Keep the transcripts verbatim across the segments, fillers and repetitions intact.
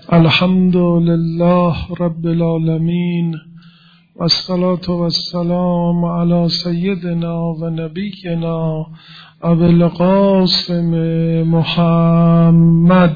الحمد لله رب العالمين والصلاة والسلام على سيدنا ونبينا أبي القاسم محمد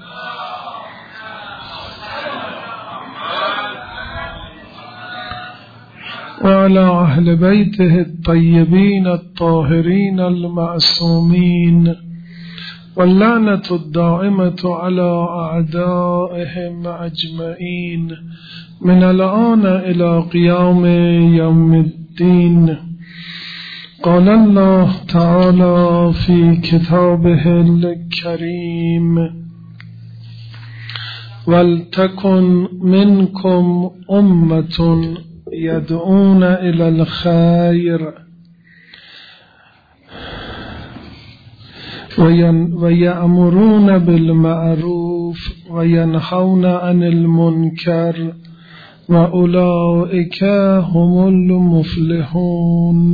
وعلى أهل بيته الطيبين الطاهرين المعصومين واللعنة الدائمة على أعدائهم أجمعين من الآن إلى قيام يوم الدين. قال الله تعالى في كتابه الكريم: ولتكن منكم أمة يدعون إلى الخير ويأمرون بالمعروف وينهون عن المنكر وأولئك هم المفلحون.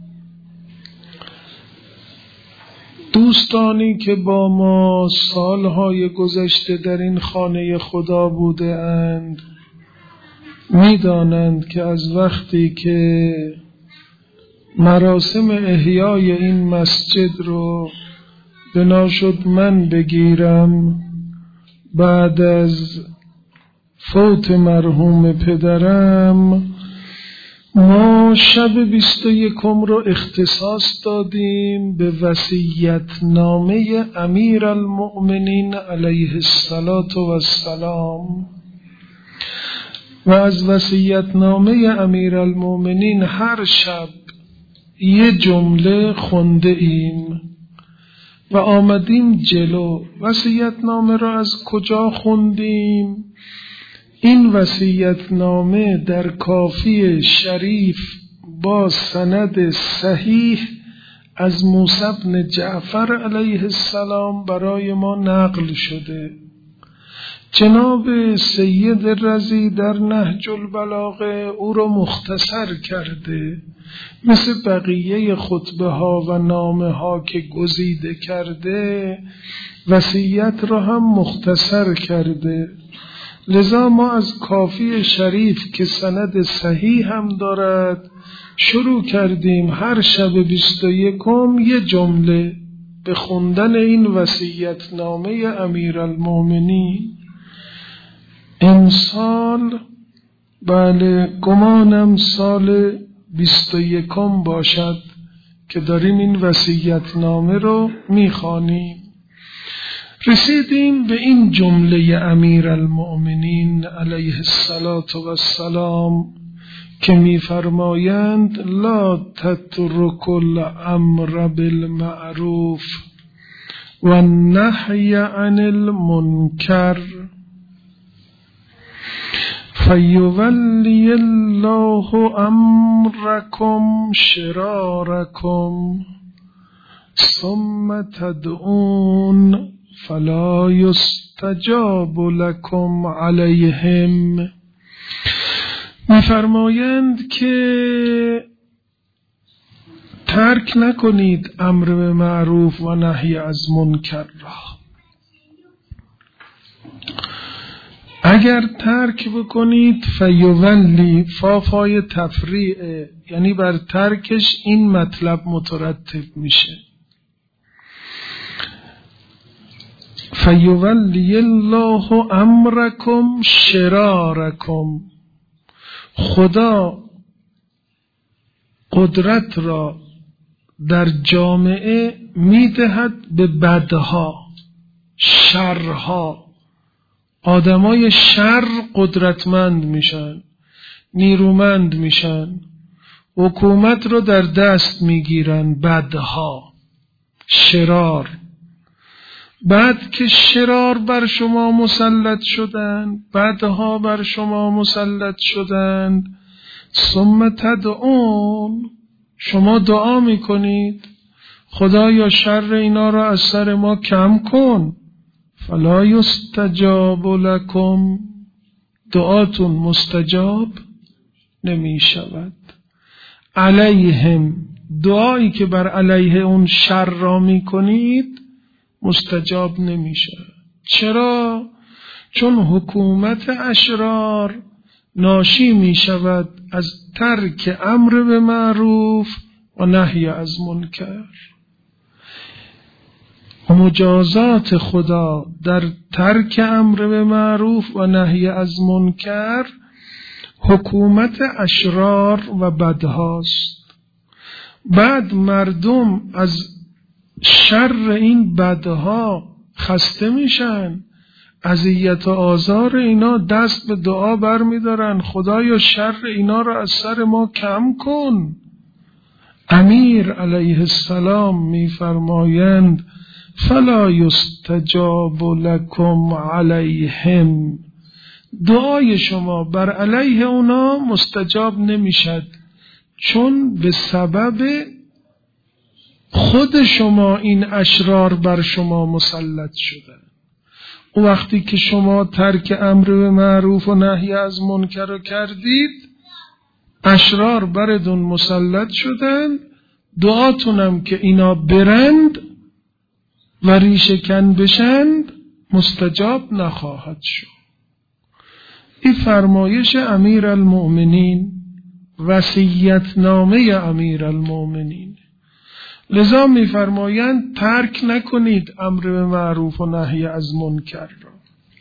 دوستانی که با ما سالهای گذشته در این خانه خدا بوده اند می دانند که از وقتی که مراسم احیای این مسجد رو بنا شد من بگیرم بعد از فوت مرحوم پدرم، ما شب بیست و یکم رو اختصاص دادیم به وصیت‌نامه امیر المؤمنین علیه السلام و از وصیت‌نامه امیر المؤمنین هر شب یه جمله خونده ایم و آمدیم جلو. وصیت‌نامه را از کجا خوندیم؟ این وصیت‌نامه در کافی شریف با سند صحیح از موسی بن جعفر علیه السلام برای ما نقل شده. جناب سید رضی در نهج البلاغه او را مختصر کرده، مثل بقیه خطبه ها و نامه ها که گزیده کرده وصیت را هم مختصر کرده. لذا ما از کافی شریف که سند صحیح هم دارد شروع کردیم هر شب بیست و یکم یه جمله به خوندن این وصیت نامه امیرالمومنین. امسال بله گمانم سال بیست و یکم باشد که داریم این وصیت نامه رو میخوانیم. رسیدیم به این جمله امیرالمؤمنین علیه السلام که میفرمایند: لا تترکوا الامر بالمعروف و النهی عن المنکر فیولی الله امرکم شرارکم ثم تدعون فلا یستجاب لکم علیهم. میفرمایند که ترک نکنید امر به معروف و نهی از منکر را. اگر ترک بکنید فیولی فافای تفریعه، یعنی بر ترکش این مطلب مترتب میشه: فیولی الله امرکم شرارکم. خدا قدرت را در جامعه میدهد به بدها، شرها. آدمای شر قدرتمند میشن، نیرومند میشن، حکومت رو در دست میگیرن. بدها، شرار. بعد که شرار بر شما مسلط شدند، بدها بر شما مسلط شدند، ثم تدعون، شما دعا میکنید خدایا شر اینا را از سر ما کم کن. فلا یستجاب لکم، دعاتون مستجاب نمی شود. علیهم، دعایی که بر علیه اون شر را می کنید مستجاب نمی شود. چرا؟ چون حکومت اشرار ناشی می شود از ترک امر به معروف و نهی از منکر. مجازات خدا در ترک امر به معروف و نهی از منکر حکومت اشرار و بدهاست. بعد مردم از شر این بدها خسته میشن، اذیت و آزار اینا، دست به دعا بر می دارن خدایا شر اینا رو از سر ما کم کن. امیر علیه السلام می فرمایند فلا یستجاب لکم علیهم، دعای شما بر علیه اونا مستجاب نمیشد، چون به سبب خود شما این اشرار بر شما مسلط شدن. و وقتی که شما ترک امر به معروف و نهی از منکر رو کردید، اشرار بردون مسلط شدن، دعاتونم که اینا برند و ریشه‌کن بشند مستجاب نخواهد شد. این فرمایش امیر المؤمنین، وصیت نامه امیر المؤمنین. لذا می فرمایند ترک نکنید امر به معروف و نهی از منکر را.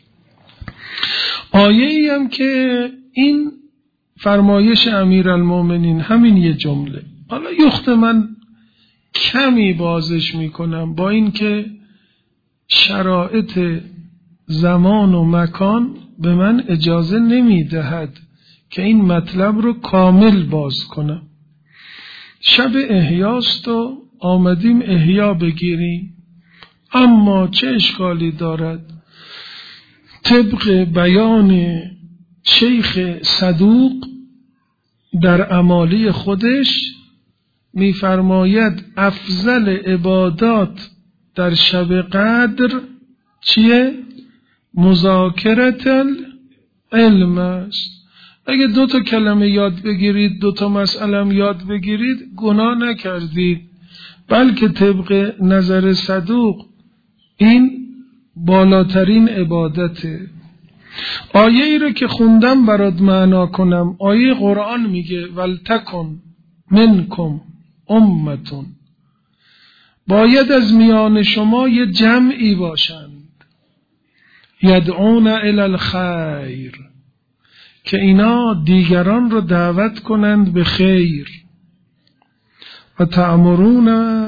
آیه ای هم که این فرمایش امیر المؤمنین همین یه جمله، حالا یخت من کمی بازش می کنم با اینکه شرایط زمان و مکان به من اجازه نمی دهد که این مطلب رو کامل باز کنم. شب احیاست و آمدیم احیا بگیریم، اما چه اشکالی دارد؟ طبق بیان شیخ صدوق در امالی خودش می‌فرماید افضل عبادات در شب قدر چیه؟ مذاکرت العلم است. اگه دو تا کلمه یاد بگیرید، دو تا مسئله یاد بگیرید، گناه نکردید، بلکه طبق نظر صدوق این بالاترین عبادته. آیه ای رو که خوندم برات معنا کنم. آیه قرآن میگه ولتکن منکم امتون، باید از میان شما یه جمعی باشند، یدعون الی الخیر، که اینا دیگران رو دعوت کنند به خیر، و تأمرون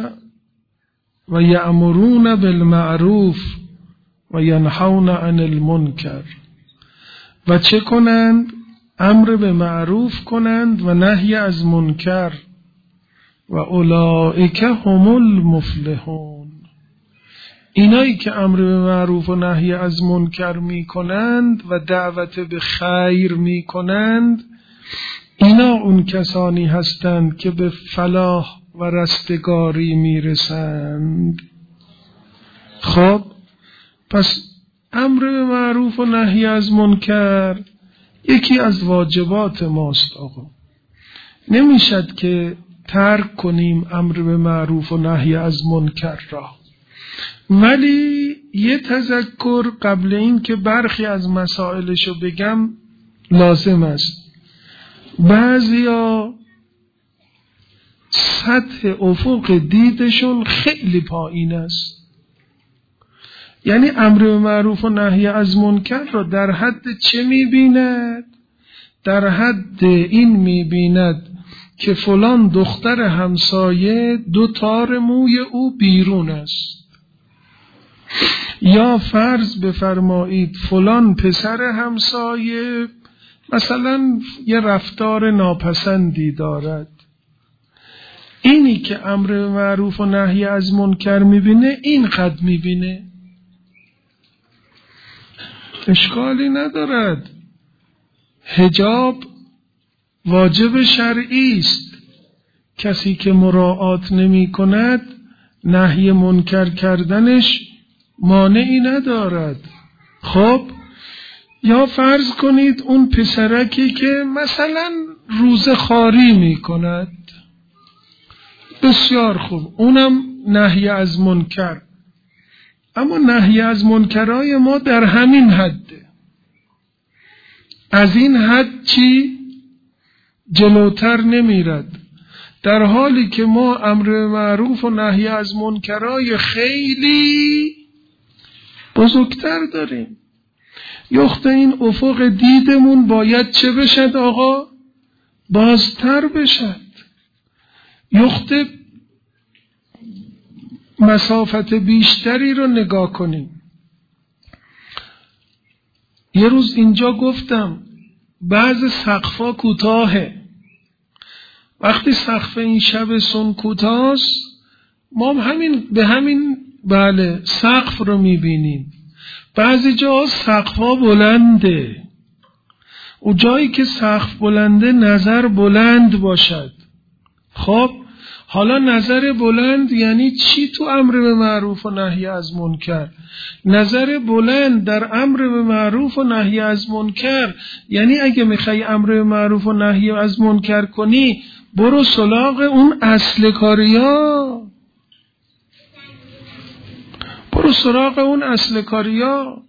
و یأمرون بالمعروف و ینهون عن المنکر، و چه کنند؟ امر به معروف کنند و نهی از منکر. و اولئک هم المفلحون، اینایی که امر به معروف و نهی از منکر می کنند و دعوت به خیر می کنند، اینا اون کسانی هستند که به فلاح و رستگاری می رسند. خب پس امر به معروف و نهی از منکر یکی از واجبات ماست. آقا نمیشد که ترک کنیم امر به معروف و نهی از منکر را. ولی یه تذکر قبل این که برخی از مسائلشو بگم لازم است. بعضیا سطح افق دیدشون خیلی پایین است، یعنی امر به معروف و نهی از منکر را در حد چه میبیند؟ در حد این میبیند که فلان دختر همسایه دو تار موی او بیرون است، یا فرض بفرمایید فلان پسر همسایه مثلا یه رفتار ناپسندی دارد. اینی که امر به معروف و نهی از منکر میبینه این قد میبینه، اشکالی ندارد. حجاب واجب شرعی است، کسی که مراعات نمی کند نهی منکر کردنش مانعی ندارد. خب یا فرض کنید اون پسرکی که مثلا روزه خواری می کند، بسیار خوب، اونم نهی از منکر، اما نهی از منکرهای ما در همین حده. از این حد چی جلوتر نمیرد، در حالی که ما امر معروف و نهی از منکرای خیلی بزرگتر داریم. یخت این افق دیدمون باید چه بشد آقا؟ بازتر بشد. یخت مسافت بیشتری رو نگاه کنیم. یه روز اینجا گفتم بعض سقفا کوتاهه. وقتی سقف این شبستون کوتاست ما همین به همین بله سقف رو میبینیم. بعضی جا سقفا بلنده، و جایی که سقف بلنده نظر بلند باشد. خب حالا نظر بلند یعنی چی تو امر به معروف و نهی از منکر؟ نظر بلند در امر به معروف و نهی از منکر یعنی اگه میخوای امر به معروف و نهی از منکر کنی برو سراغ اون اصل کاریا، برو سراغ اون اصل کاریا.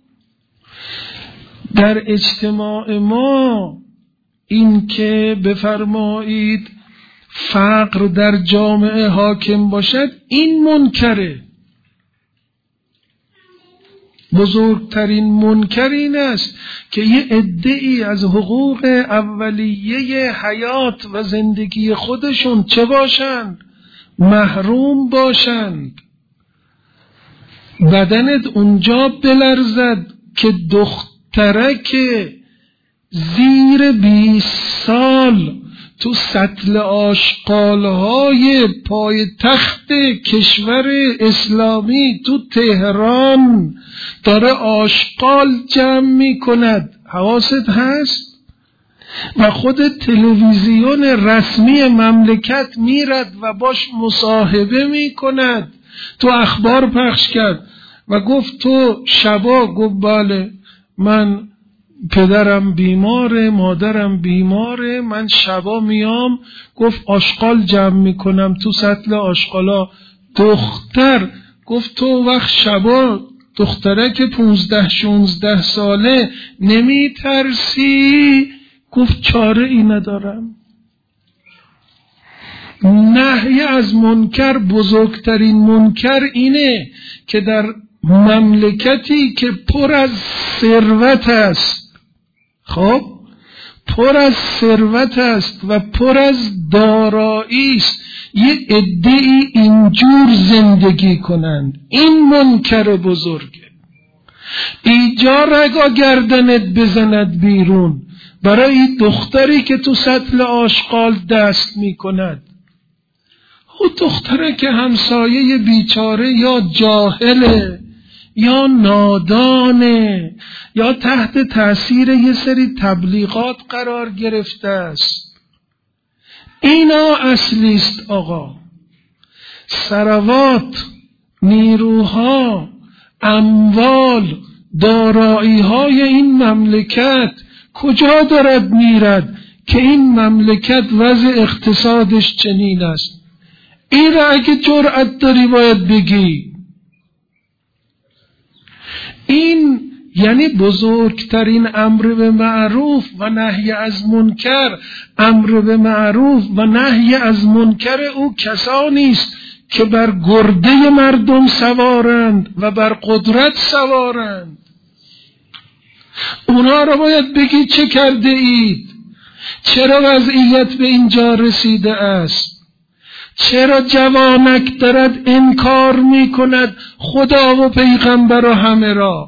در اجتماع ما این که بفرمایید فقر در جامعه حاکم باشد این منکره. بزرگترین منکر این است که یه عده‌ای از حقوق اولیه حیات و زندگی خودشون چه باشند؟ محروم باشند. بدنت اونجا بلرزد که دخترک زیر بیست سال تو سطل آشغالهای پای تخت کشور اسلامی تو تهران داره آشغال جمع می کند. حواست هست؟ و خود تلویزیون رسمی مملکت میرد و باش مصاحبه می کند. تو اخبار پخش کرد و گفت تو شبا، گفت بله من پدرم بیماره، مادرم بیماره، من شبا میام، گفت آشغال جمع میکنم تو سطل آشغالا. دختر گفت تو وقت شبا دختره که پونزده شونزده ساله نمی ترسی؟ گفت چاره ای ندارم. نهی از منکر، بزرگترین منکر اینه که در مملکتی که پر از ثروت است، خب پر از ثروت است و پر از دارایی است، یه عده‌ای اینجور زندگی کنند، این منکر بزرگه. ایجا رگا گردنت بزند بیرون برای دختری که تو سطل آشغال دست می کند. او دختره که همسایه بیچاره یا جاهله یا نادانه یا تحت تأثیر یه سری تبلیغات قرار گرفته است. اینا اصلیست آقا. ثروات، نیروها، اموال، دارایی‌های این مملکت کجا دارد میرد که این مملکت وضع اقتصادش چنین است؟ این را اگه جرأت داری باید بگی. این یعنی بزرگترین امر به معروف و نهی از منکر. امر به معروف و نهی از منکر او کسانی است که بر گرده مردم سوارند و بر قدرت سوارند. اونا را باید بگی چه کرده اید؟ چرا وضعیت به اینجا رسیده است؟ چرا جوانک دارد انکار می کند خدا و پیغمبر و همه را؟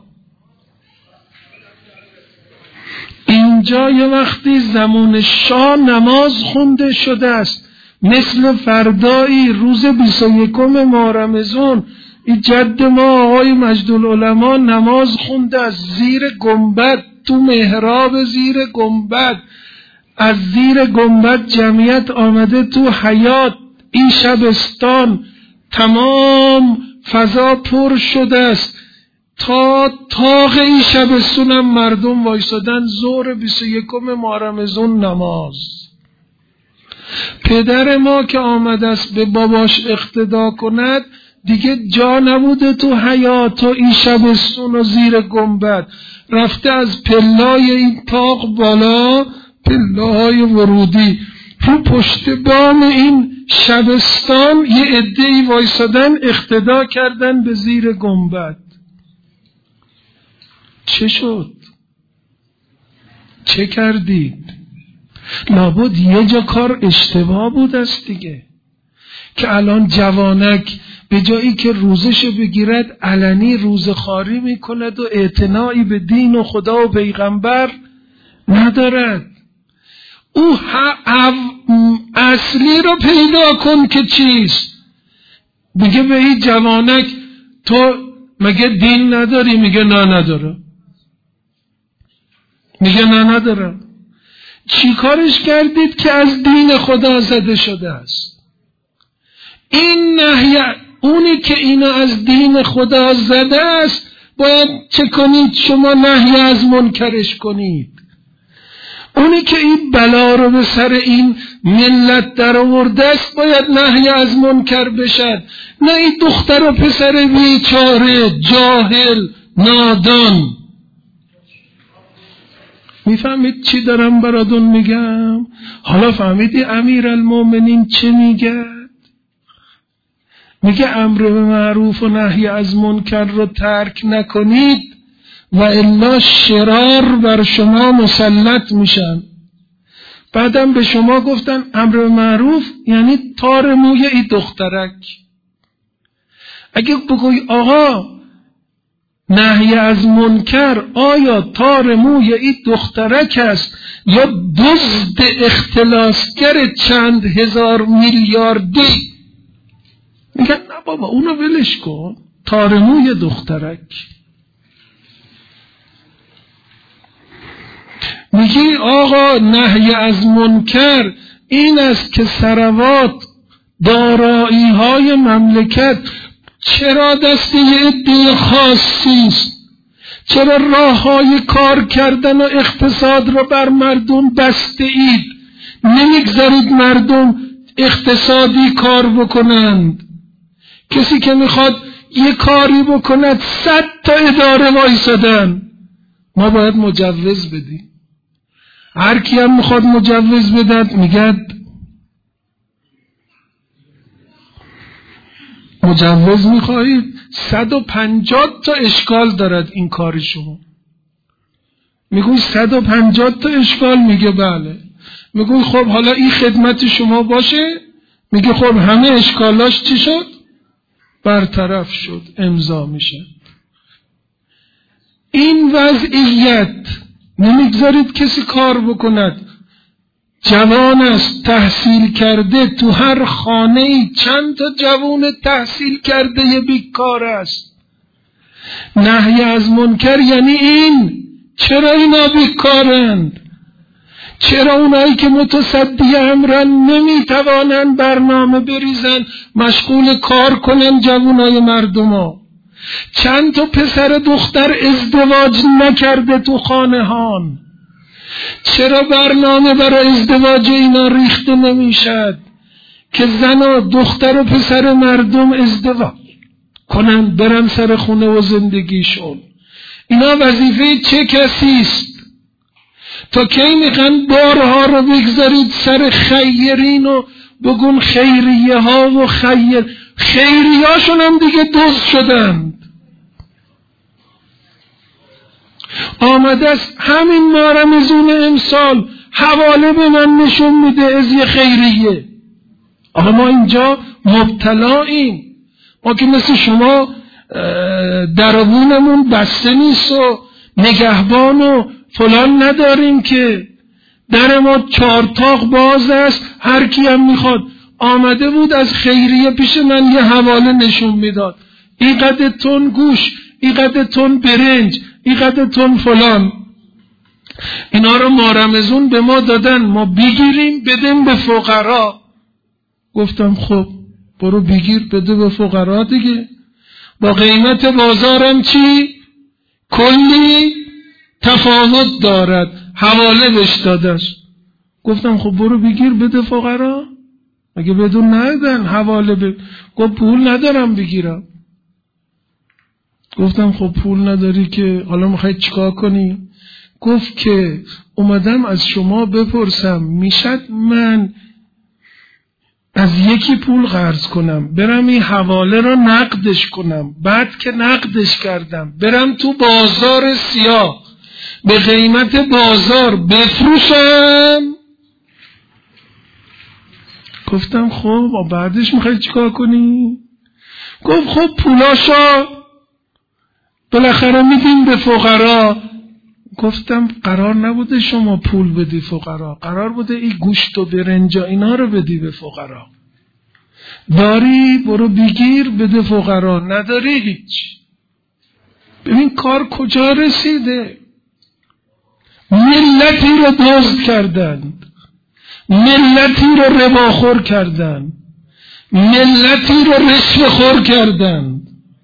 اینجا یه وقتی زمان شاه نماز خونده شده است، مثل فردایی روز بیست و یکم ماه رمضان این جد ما آقای مجدالعلما نماز خونده از زیر گنبد، تو محراب زیر گنبد، از زیر گنبد جمعیت آمده تو حیاط. این شبستان تمام فضا پر شده است، تا تاق این شبستونم مردم وایسادن ظهر بیست و یکم ماه رمضان نماز. پدر ما که آمده است به باباش اقتدا کند دیگه جا نبوده تو حیاط و این شبستون و زیر گنبد، رفته از پلای این طاق بالا، پلاهای ورودی، رو پشت بام این شبستان یه عده‌ای وایسادن اقتدا کردن به زیر گنبد. چه شد؟ چه کردید؟ لابد یه جا کار اشتباه بود است دیگه، که الان جوانک به جایی که روزشو بگیرد علنی روزخواری میکند و اعتنایی به دین و خدا و پیغمبر ندارد. او اصلی رو پیدا کن که چیست. میگه به این جوانک تو مگه دین نداری؟ میگه نه نداره. میگه نه نداره. چی کارش کردید که از دین خدا زده شده است؟ این نهی، اونی که اینو از دین خدا زده است باید چه کنید؟ شما نهی از منکرش کنید. اونی که این بلا رو به سر این ملت در آورده است باید نهی از منکر بشد، نه این دختر و پسر بیچاره جاهل نادان. میفهمید چی دارم براتون میگم؟ حالا فهمیدی امیرالمومنین چه میگه؟ میگه امر به معروف و نهی از منکر رو ترک نکنید و الا شرار بر شما مسلط میشن. بعدم به شما گفتن امر به معروف یعنی تار موی ای دخترک. اگه بگوی آقا نهی از منکر آیا تار موی ای دخترک است یا دزد اختلاسگر چند هزار میلیاردی، میگن نه بابا اونو ولش کن، تار موی دخترک. میگی آقا نهی از منکر این است که ثروات دارایی های مملکت چرا دست یه عده خاصی است؟ چرا راه های کار کردن و اقتصاد رو بر مردم بسته اید؟ نمیگذارید مردم اقتصادی کار بکنند. کسی که میخواد یه کاری بکند صد تا اداره وایسادن. ما باید مجوز بدیم. هر کی هم میخواد مجوز بدد میگد مجوز میخواهید؟ صد و پنجاه تا اشکال دارد این کار شما. میگوی صد و پنجاه تا اشکال؟ میگه بله. میگوی خب حالا این خدمت شما باشه؟ میگه خب همه اشکالاش چی شد؟ برطرف شد، امضا میشه. این وضعیت نمیگذارید کسی کار بکند. جوان است تحصیل کرده، تو هر خانه ای چند تا جوان تحصیل کرده یه بیکار است. نهی از منکر یعنی این. چرا اینا بیکارند؟ چرا اونایی که متصدی امرن نمیتوانن برنامه بریزن مشغول کار کنن جوانای مردم ها؟ چند تا پسر دختر ازدواج نکرده تو خانه هان؟ چرا برنامه برای ازدواج اینا ریخته نمیشد که زن و دختر و پسر مردم ازدواج کنن برن سر خونه و زندگیشون؟ اینا وظیفه چه کسی است؟ تا کی میخوان بارها رو بگذارید سر خیرین و بگون خیریه ها و خیر خیریه هاشون هم دیگه دزد شدند. آمده است همین ماه رمضان امسال حواله به من نشون میده از یه خیریه. آقا ما اینجا مبتلاییم. ما که مثل شما دربونمون بسته نیست و نگهبان و فلان نداریم که در ما چارتاق باز است، هر کی هم میخواد. آمده بود از خیریه پیش من یه حواله نشون میداد، اینقدر تن گوش، اینقدر تن برنج، اینقدر تن فلان. اینا رو ما رمضان به ما دادن، ما بگیریم بدیم به فقرا. گفتم خب برو بگیر بده به فقرا دیگه. با قیمت بازارم چی؟ کلی تفاوت دارد. حواله بهش دادش. گفتم خب برو بگیر بده فقرا. مگه بدون ندن حواله ب... گفت پول ندارم بگیرم. گفتم خب پول نداری که حالا میخوای چیکار کنی؟ گفت که اومدم از شما بپرسم میشد من از یکی پول قرض کنم برم این حواله رو نقدش کنم، بعد که نقدش کردم برم تو بازار سیاه به قیمت بازار بفروشم؟ گفتم خب بعدش میخوای چیکار کنی؟ گفت خب پولاشو بالاخره میدیم به فقرا. گفتم قرار نبوده شما پول بدی فقرا، قرار بوده این گوشت و برنج اینا رو بدی به فقرا. داری برو بگیر بده فقرا، نداری هیچ. ببین کار کجا رسیده. ملتی رو دزد کردند، ملتی رو رباخور کردند، ملتی رو رشوه خور کردند.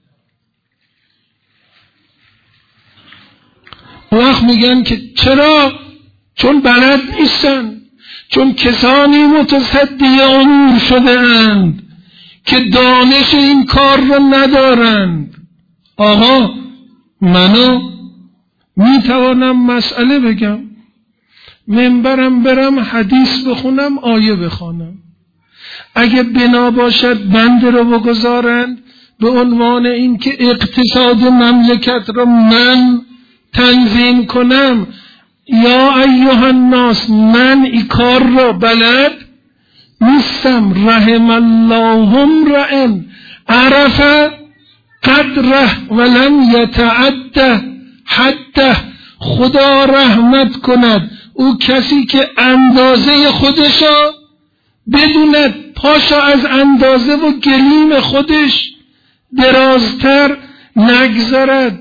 وقت میگن که چرا؟ چون بلد نیستن، چون کسانی متصدی امور شده اند که دانش این کار رو ندارند. آقا منو میتوانم مسئله بگم، منبرم برم حدیث بخونم، آیه بخونم، اگه بنا باشد بند رو بگذارند به عنوان این که اقتصاد مملکت رو من تنظیم کنم، یا ایها الناس من ای کار را بلد نیستم. رحم الله امرئ عرف قدره ولم یتعده حده. خدا رحمت کند او کسی که اندازه خودشا بدوند، پاشا از اندازه و گلیم خودش درازتر نگذارد.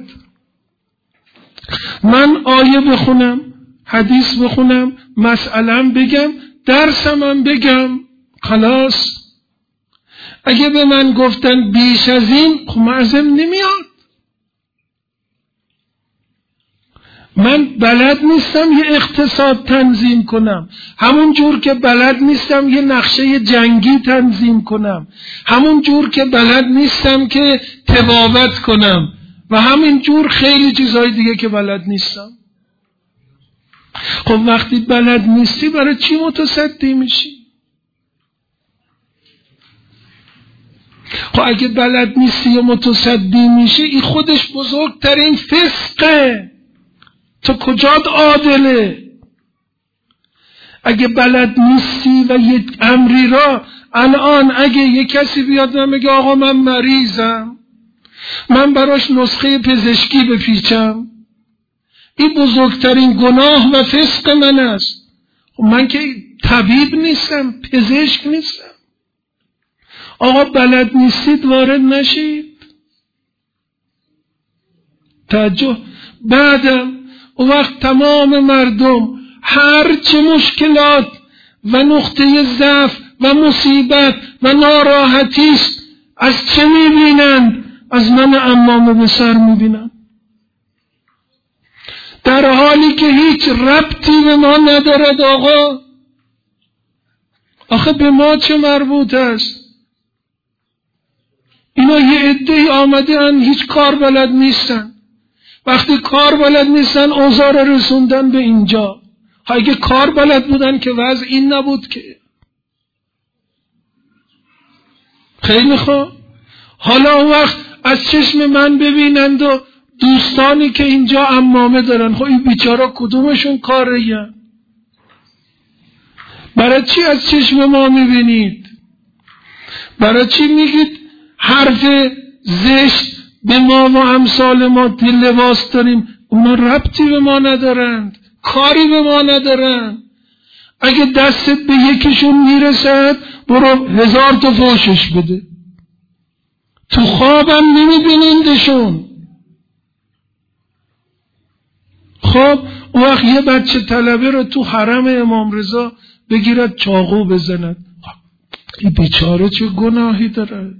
من آیه بخونم، حدیث بخونم، مسئله‌ام بگم، درسم بگم، خلاص. اگه به من گفتن بیش از این، خب معظم نمیاد. من بلد نیستم یه اقتصاد تنظیم کنم، همون جور که بلد نیستم یه نقشه جنگی تنظیم کنم، همون جور که بلد نیستم که طبابت کنم، و همین جور خیلی چیزهای دیگه که بلد نیستم. خب وقتی بلد نیستی برای چی متصدی میشی؟ خب اگه بلد نیستی و متصدی میشی، این خودش بزرگترین فسقه. تو کجات عادله؟ اگه بلد نیستی و یک امری را، الان اگه یک کسی بیاد و بگه آقا من مریضم، من براش نسخه پزشکی بپیچم، این بزرگترین گناه و فسق من است. من که طبیب نیستم، پزشک نیستم. آقا بلد نیستید وارد نشید. توجه. بعدم اون وقت تمام مردم هر چه مشکلات و نقطه ضعف و مصیبت و ناراحتی است، از چه میبینند؟ از من عمامه به سر میبینند، در حالی که هیچ ربطی به ما ندارد. آقا آخه به ما چه مربوط است؟ اینا یه عده‌ای آمدن هیچ کار بلد نیستن، وقتی کار بلد نیستن اوضاع رو رسوندن به اینجا. اگه کار بلد بودن که وضع این نبود که. خیلی خوب، حالا وقت از چشم من ببینند و دوستانی که اینجا عمامه دارن، خب این بیچارا کدومشون کاریه؟ برای چی از چشم ما میبینید؟ برای چی میگید حرف زشت به ما و امثال ما دل لباس داریم؟ اونا ربطی به ما ندارند، کاری به ما ندارند. اگه دستت به یکیشون میرسد برو هزار تا فوشش بده، تو خوابم نمیبینیندشون. خب اون وقت یه بچه طلبه رو تو حرم امام رضا بگیرد چاقو بزند، این بیچاره چه گناهی دارد؟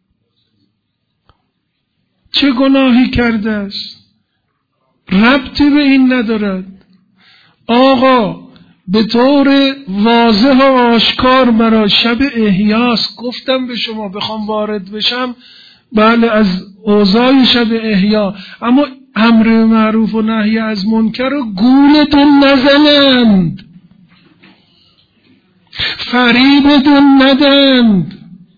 چه گناهی کرده است؟ ربطی به این ندارد. آقا به طور واضح و آشکار برای شب احیاست. گفتم به شما بخوام وارد بشم بله از اوضاع شب احیا، اما امر معروف و نهی از منکر رو گولتون نزنند، فریبتون ندند.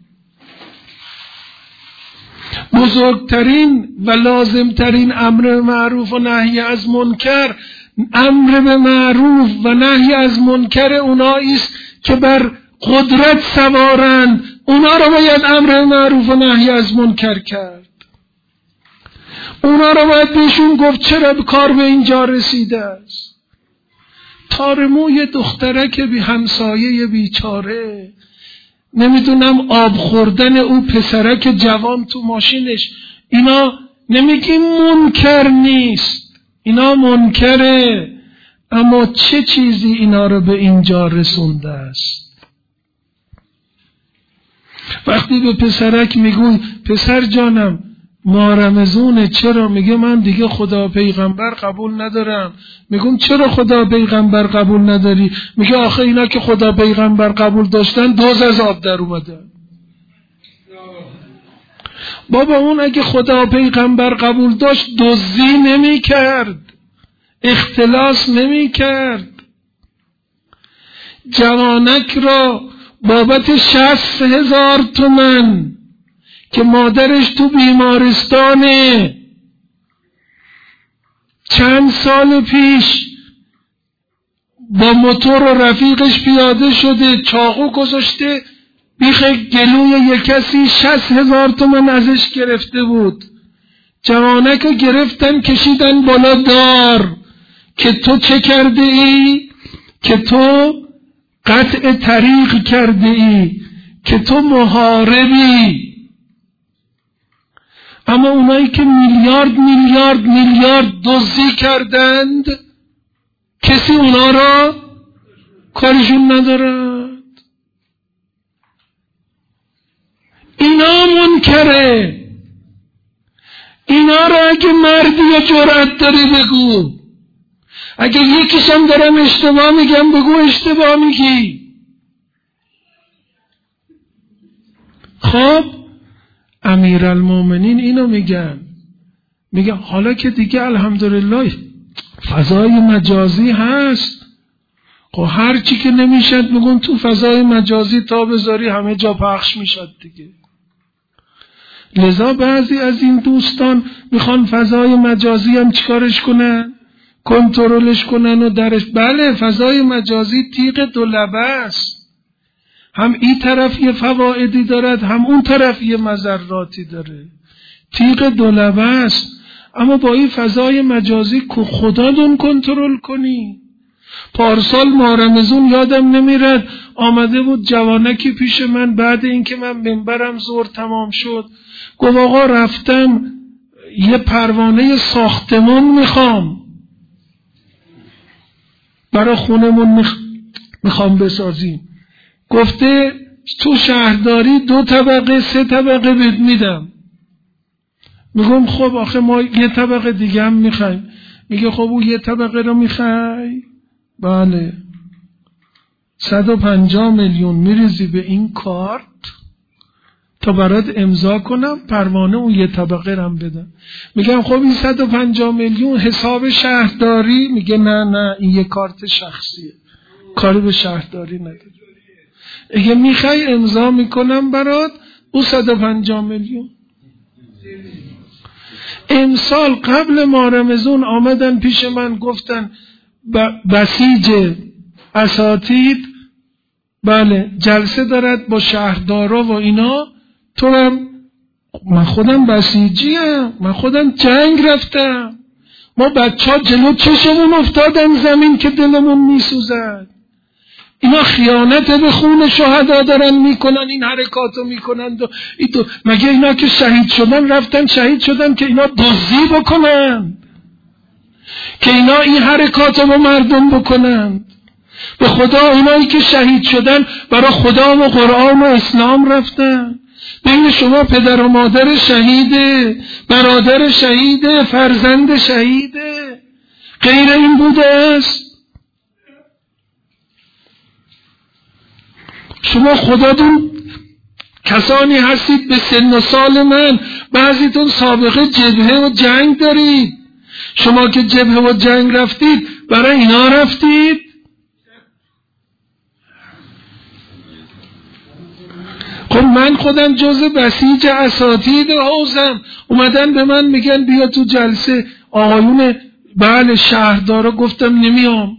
بزرگترین و لازمترین امر معروف و نهی از منکر امر به معروف و نهی از منکر اونایی است که بر قدرت سوارند. اونا رو باید امر معروف و نهی از منکر کرد. اونا رو باید بهشون گفت چرا کار به اینجا رسیده است. تارموی دخترک بی همسایه بیچاره، نمیدونم آب خوردن او پسرک جوان تو ماشینش، اینا نمیگیم منکر نیست، اینا منکره، اما چه چیزی اینا رو به اینجا رسونده است؟ وقتی به پسرک میگون پسر جانم ما رمضونه، چرا؟ میگه من دیگه خدا پیغمبر قبول ندارم. میگم چرا خدا پیغمبر قبول نداری؟ میگه آخه اینا که خدا پیغمبر قبول داشتن دوز از آب در اومدن. بابا اون اگه خدا پیغمبر قبول داشت دزدی نمی کرد، اختلاس نمی کرد. جوانک را بابت شصت هزار تومن که مادرش تو بیمارستانه، چند سال پیش با موتور و رفیقش پیاده شده، چاقو گذاشته بیخ گلوی یک کسی، شصت هزار تومن ازش گرفته بود. جوانک رو گرفتن کشیدن بالا دار که تو چه کرده ای؟ که تو قطع طریق کرده ای، که تو محاربی. اما اونایی که میلیارد میلیارد میلیارد دزدی کردند کسی اونا را کارشون ندارد. اینا منکره. اینا را اگه مردی و جرأت داری بگو. اگه یکیشم دارم اشتباه میگم بگو اشتباه میگی. خب امیرالمومنین اینو میگن، میگه حالا که دیگه الحمدلله فضای مجازی هست، خب هر چی که نمیشد میگن تو فضای مجازی تا بذاری همه جا پخش میشد دیگه. لذا بعضی از این دوستان میخوان فضای مجازی هم چیکارش کنن؟ کنترلش کنن و درش. بله فضای مجازی تیغ دو لبه است، هم این طرف یه فوائدی دارد هم اون طرف یه مضراتی داره، تیغ دو لبه است. اما با این فضای مجازی که خدا دون کنترل کنی. پارسال ماه رمضان یادم نمیرد آمده بود جوانکی پیش من بعد اینکه من منبرم زور تمام شد، گفت آقا رفتم یه پروانه ساختمون میخوام برای خونمون میخوام بسازیم. گفته تو شهرداری دو طبقه سه طبقه بهت میدم. میگم خب آخه ما یه طبقه دیگه هم میخوایم. میگه خب اون یه طبقه رو میخوای؟ بله. صد و پنجاه میلیون میریزی به این کارت تا برات امضا کنم پروانه اون یه طبقه رو هم بدم. میگم خب این صد و پنجاه میلیون حساب شهرداری؟ میگه نه نه این یه کارت شخصیه، کاری به شهرداری نداره. اگه میخوای امضا میکنم برات اون صد و پنجاه میلیون. امسال قبل ماه رمضان آمدن پیش من گفتن بسیج اساتید بله جلسه دارد با شهردارا و اینا. تو هم من خودم بسیجیم، من خودم جنگ رفتم. ما بچه ها جلو چشمون افتادن زمین که دلمون میسوزد. اینا خیانت به خون شهدا دارن میکنن، این حرکاتو میکنن. و ایتو مگه اینا که شهید شدن رفتن شهید شدن که اینا دزدی بکنن، که اینا این حرکاتو با مردم بکنن؟ به خدا اونایی که شهید شدن برای خدا و قرآن و اسلام رفتن. بین شما پدر و مادر شهیده، برادر شهیده، فرزند شهیده، غیر این بوده است؟ شما خداتون کسانی هستید به سن و سال من، بعضیتون سابقه جبهه و جنگ دارید. شما که جبهه و جنگ رفتید برای اینا رفتید؟ خب من خودم جز بسیج اساتید حوزم، اومدن به من میگن بیا تو جلسه آقایون بله شهردارا. گفتم نمیام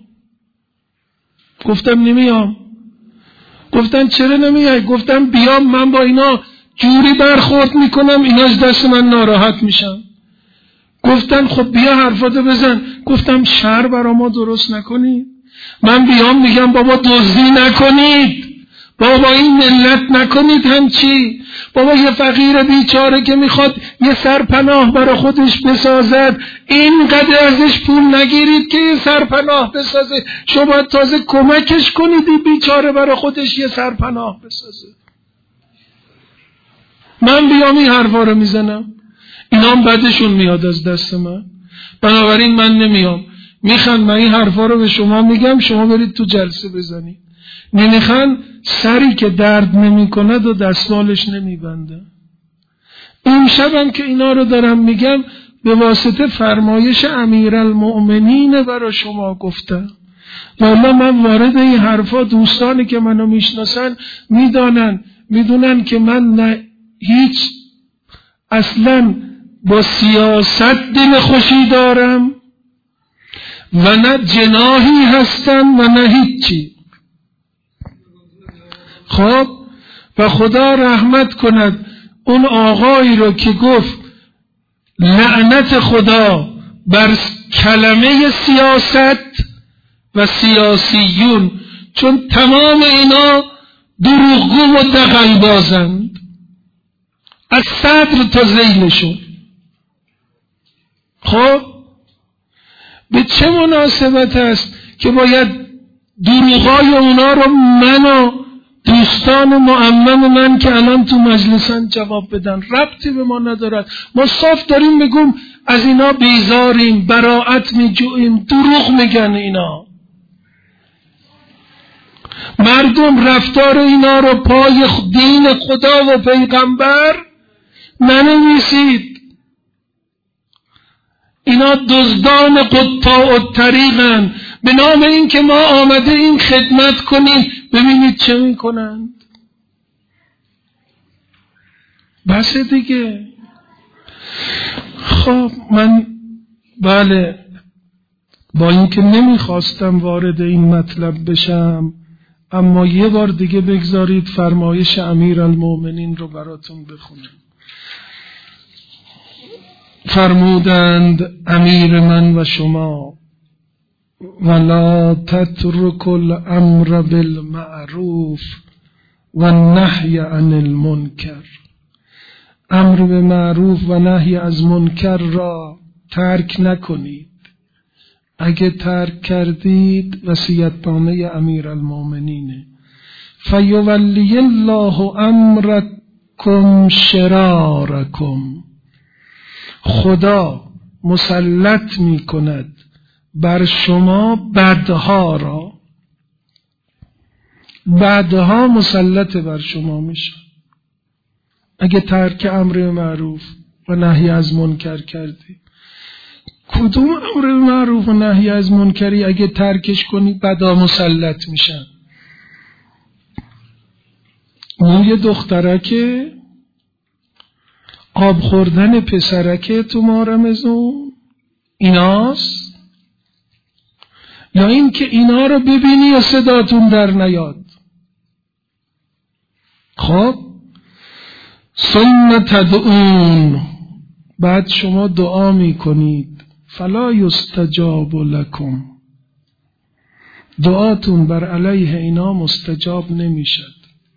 گفتم نمیام گفتن چرا نمیای؟ گفتم بیام من با اینا جوری برخورد میکنم اینا از دست من ناراحت میشن. گفتن خب بیا حرفاتو بزن. گفتم شهر برا ما درست نکنید. من بیام میگم بابا دزدی نکنید، بابا این ملت نکنید همچی، بابا یه فقیر بیچاره که میخواد یه سرپناه برا خودش بسازد اینقدر ازش پول نگیرید که یه سرپناه بسازه. شما تازه کمکش کنید این بیچاره برا خودش یه سرپناه بسازه. من بیام این حرفا رو میزنم، اینا هم بدشون میاد از دست من، بنابراین من نمیام. میخوان من این حرفا رو به شما میگم، شما برید تو جلسه بزنید. نمیخوان سری که درد نمی کند و دستمالش نمی بنده. این شبم که اینا رو دارم میگم به واسطه فرمایش امیرالمؤمنین برای شما گفتم. والله من وارد این حرفا، دوستانی که منو میشناسن میدانن میدونن که من نه هیچ اصلا با سیاست دل خوشی دارم و نه جناحی هستم و نه هیچی. خب و خدا رحمت کند اون آقایی رو که گفت لعنت خدا بر کلمه سیاست و سیاسیون، چون تمام اینا دروغگو و دغل‌بازند از صدر تا ذیلشون. خب به چه مناسبت است که باید دروغای اونا رو من و دوستان معمم من که الان تو مجلسن جواب بدن؟ ربطی به ما ندارد. ما صاف داریم میگم از اینا بیزاریم، براءت میجویم. دروغ میگن اینا. مردم رفتار اینا رو پای دین خدا و پیغمبر ننویسید. اینا دزدان قطاع الطریقن. به نام این که ما آمده این خدمت کنیم، ببینید چه میکنند. بس دیگه. خب من بله با اینکه نمیخواستم وارد این مطلب بشم، اما یه بار دیگه بگذارید فرمایش امیرالمؤمنین رو براتون بخونم. فرمودند امیر من و شما ولا تترک الامر بالمعروف و نهی عن المنکر. امر به معروف و نهی از منکر را ترک نکنید. اگه ترک کردید وصیت‌نامه امیرالمؤمنینه. فیولی الله امرکم شرارکم. خدا مسلط می کند بر شما بدها را. بدها مسلط بر شما میشه اگه ترک امر معروف و نهی از منکر کردی. کدوم امر معروف و نهی از منکری اگه ترکش کنی بدا مسلط میشن؟ موی دخترکه، آب خوردن پسرکه تو ماه رمضان ایناست؟ یا این که اینا رو ببینی یا صداتون در نیاد؟ خب ثم تدعون، بعد شما دعا میکنید فلا یستجاب لکم، دعاتون بر علیه اینا مستجاب نمیشد.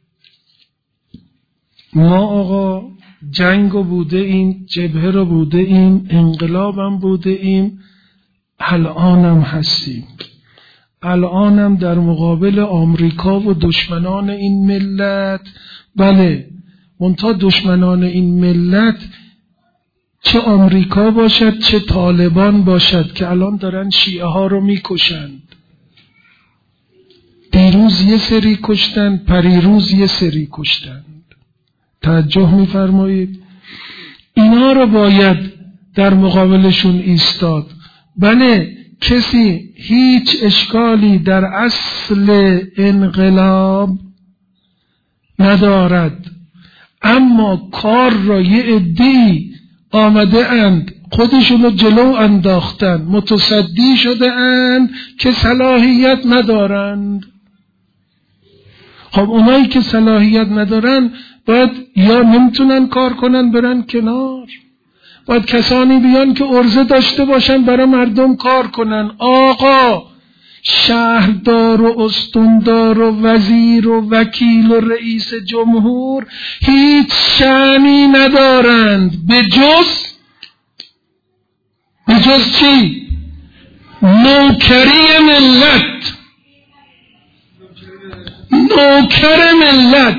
ما آقا جنگ رو بوده ایم، جبهه رو بوده ایم، انقلابم بوده ایم، الانم هستیم. الانم در مقابل آمریکا و دشمنان این ملت. بله منتها دشمنان این ملت چه آمریکا باشد چه طالبان باشد که الان دارن شیعه ها رو میکشند. دیروز یه سری کشتن، پریروز یه سری کشتند. توجه می‌فرمایید؟ اینا رو باید در مقابلشون ایستاد. بله، کسی هیچ اشکالی در اصل انقلاب ندارد، اما کار را یه عده‌ای آمده اند خودشون رو جلو انداختن، متصدی شده اند که صلاحیت ندارند. خب اونایی که صلاحیت ندارن باید یا نمیتونن کار کنن برن کنار، باید کسانی بیان که عرضه داشته باشن برای مردم کار کنن. آقا شهردار و استاندار و وزیر و وکیل و رئیس جمهور هیچ شأنی ندارند به جز به جز چی؟ نوکری ملت، نوکر ملت.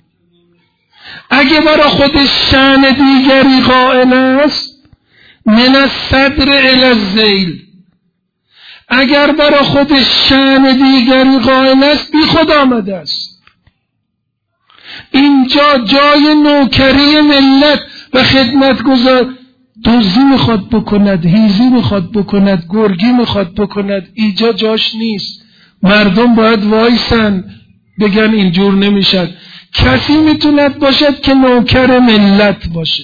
اگه برای خودش شأن دیگری قائل است، من الصدر الی الذیل، اگر برای خودش شأن دیگری قائل است، بی خود آمده است. اینجا جای نوکری ملت و خدمتگزار، دزدی میخواد بکند، هیزی میخواد بکند، گرگی میخواد بکند، اینجا جاش نیست. مردم باید وایسن بگن اینجور نمیشد. کسی میتوند باشد که نوکر ملت باشه.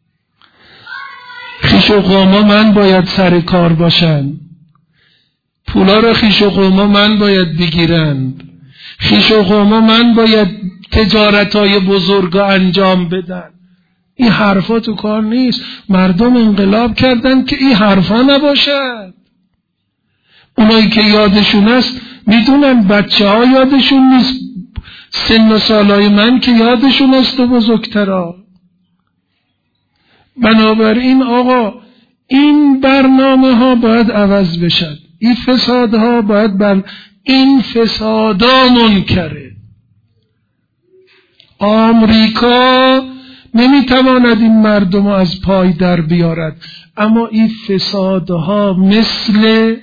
خیش و قوما من باید سر کار باشن، پولا را خیش و قوما من باید بگیرند، خیش و قوما من باید تجارتای بزرگ انجام بدن. این حرفا تو کار نیست. مردم انقلاب کردن که این حرفا نباشد. اونایی که یادشون است میدونن، بچه ها یادشون نیست، سن و سالای من که یادشون است و بزرگترا. بنابراین آقا این برنامه ها باید عوض بشد، این فسادها باید بر این فسادا منکره. آمریکا نمیتواند این مردم از پای در بیارد، اما این فسادها مثل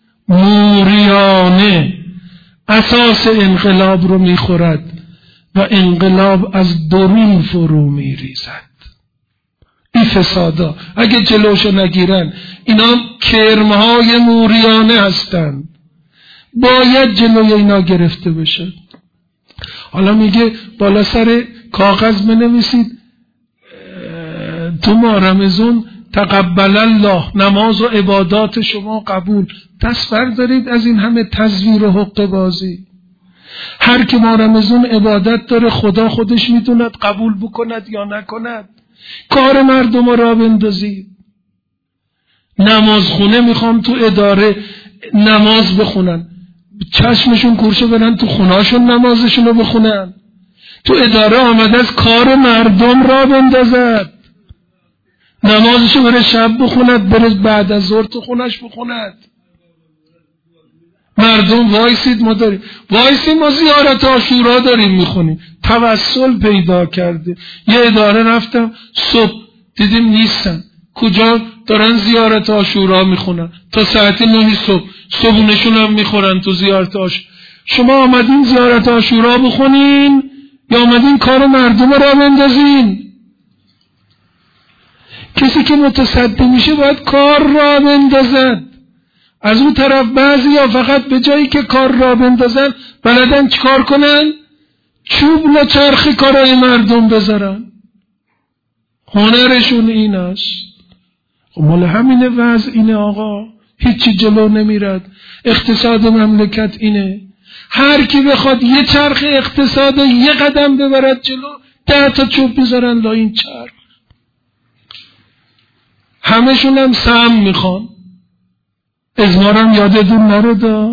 موریانه اساس انقلاب رو میخورد و انقلاب از درون فرو میریزد. این فسادا اگه جلوشو نگیرن، اینا کرمهای موریانه هستند، باید جلوی اینا گرفته بشه. حالا میگه بالا سر کاغذ بنویسید تو ماه رمضان تقبل الله، نماز و عبادات شما قبول. دست بردارید از این همه تزویر و حقه بازی. هر که ماه رمضان عبادت داره، خدا خودش میدوند قبول بکند یا نکند. کار مردم را بندازید. نماز خونه میخوام تو اداره نماز بخونن، چشمشون کورشه برن تو خونهاشون نمازشون رو بخونن. تو اداره آمده از کار مردم را بندازد، نمازشو بره شب بخوند، بره بعد از ظهر تو خونش بخوند. مردم وایسید، ما داریم وایسید، ما زیارت عاشورا داریم میخونیم. توسل پیدا کرده. یه اداره رفتم صبح دیدیم نیستن، کجا دارن زیارت عاشورا میخونن تا ساعت نه صبح، صبحونشون هم میخورن تو زیارت عاشورا. شما آمدین زیارت عاشورا بخونین یا آمدین کار مردم را بندازین؟ کسی که متصدی میشه باید کار را بندازد. از اون طرف بعضی ها فقط به جایی که کار را بندازن بلدن چیکار کنن؟ چوب لچرخی کارای مردم بذارن. هنرشون این است. مال همینه وضع اینه آقا، هیچی جلو نمیرد. اقتصاد مملکت اینه، هر کی بخواد یه چرخ اقتصاد یه قدم ببرد جلو، ده تا چوب بذارن لا این چرخ. همشون هم سهم میخوان. ازمارم یادتون نرده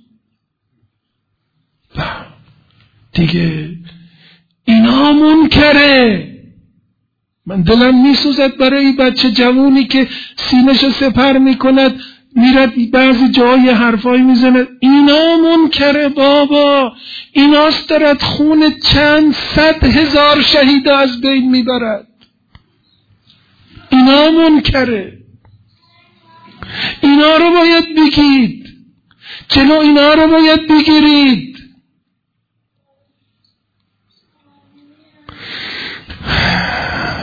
دیگه. اینا منکره. من دلم میسوزد برای این بچه جوونی که سینه‌شو سپر میکند میرد بعضی جای حرفایی میزند. اینا منکره بابا. ایناست دارد خون چند صد هزار شهید از بین میبرد. اینا منکره. اینا رو باید بگید، جلو اینا رو باید بگیرید.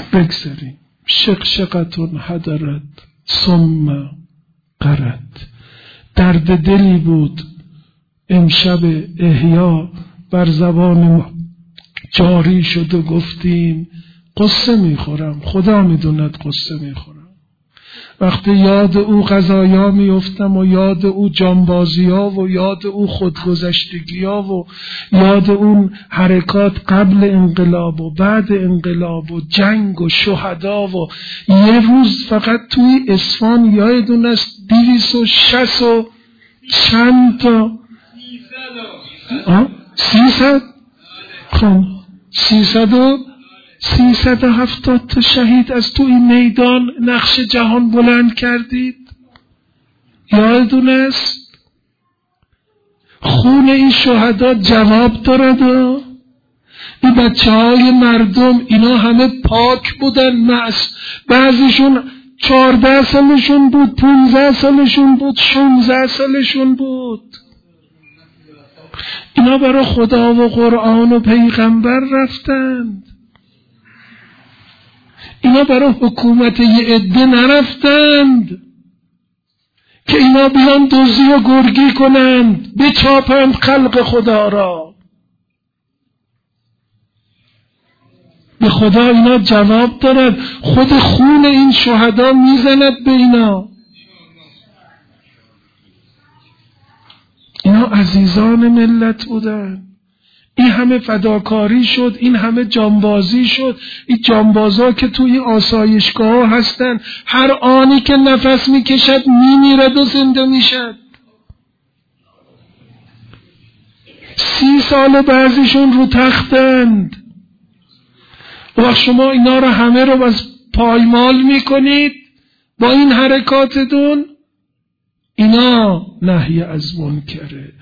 بگذاریم. شقشقتون حضرت ثم قرت. درد دلی بود امشب احیا بر زبان ما جاری شد و گفتیم قصه میخورم، خدا میدوند قصه میخورم. وقتی یاد او قضایا میفتم و یاد او جانبازیا و یاد او خودگذشتگیا و یاد اون حرکات قبل انقلاب و بعد انقلاب و جنگ و شهدا و یه روز فقط توی اصفهان یادتون است دویست و شصت و چند تا سیصد خب سیصد و سیصد و هفتاد تا شهید از تو این میدان نقش جهان بلند کردید. یادتون است خون این شهدا جواب دارد. این بچه های مردم اینا همه پاک بودن، معص بعضیشون چهارده سالشون بود، پونزده سالشون بود، شانزده سالشون بود. اینا برای خدا و قرآن و پیغمبر رفتند. اینا برای حکومت یه عده نرفتند که اینا بیان دزدی و گرگی کنند، بچاپند خلق خدا را. به خدا اینا جواب دارد. خود خون این شهدا میزند به اینا. اینا عزیزان ملت بودن. این همه فداکاری شد، این همه جانبازی شد. این جانبازا که توی آسایشگاه هستن هر آنی که نفس میکشد میمیرد و زنده میشد. سی سال بعضیشون رو تختند. وقت شما اینا رو همه رو بس پایمال میکنید با این حرکاتتون. اینا نهی از منکره.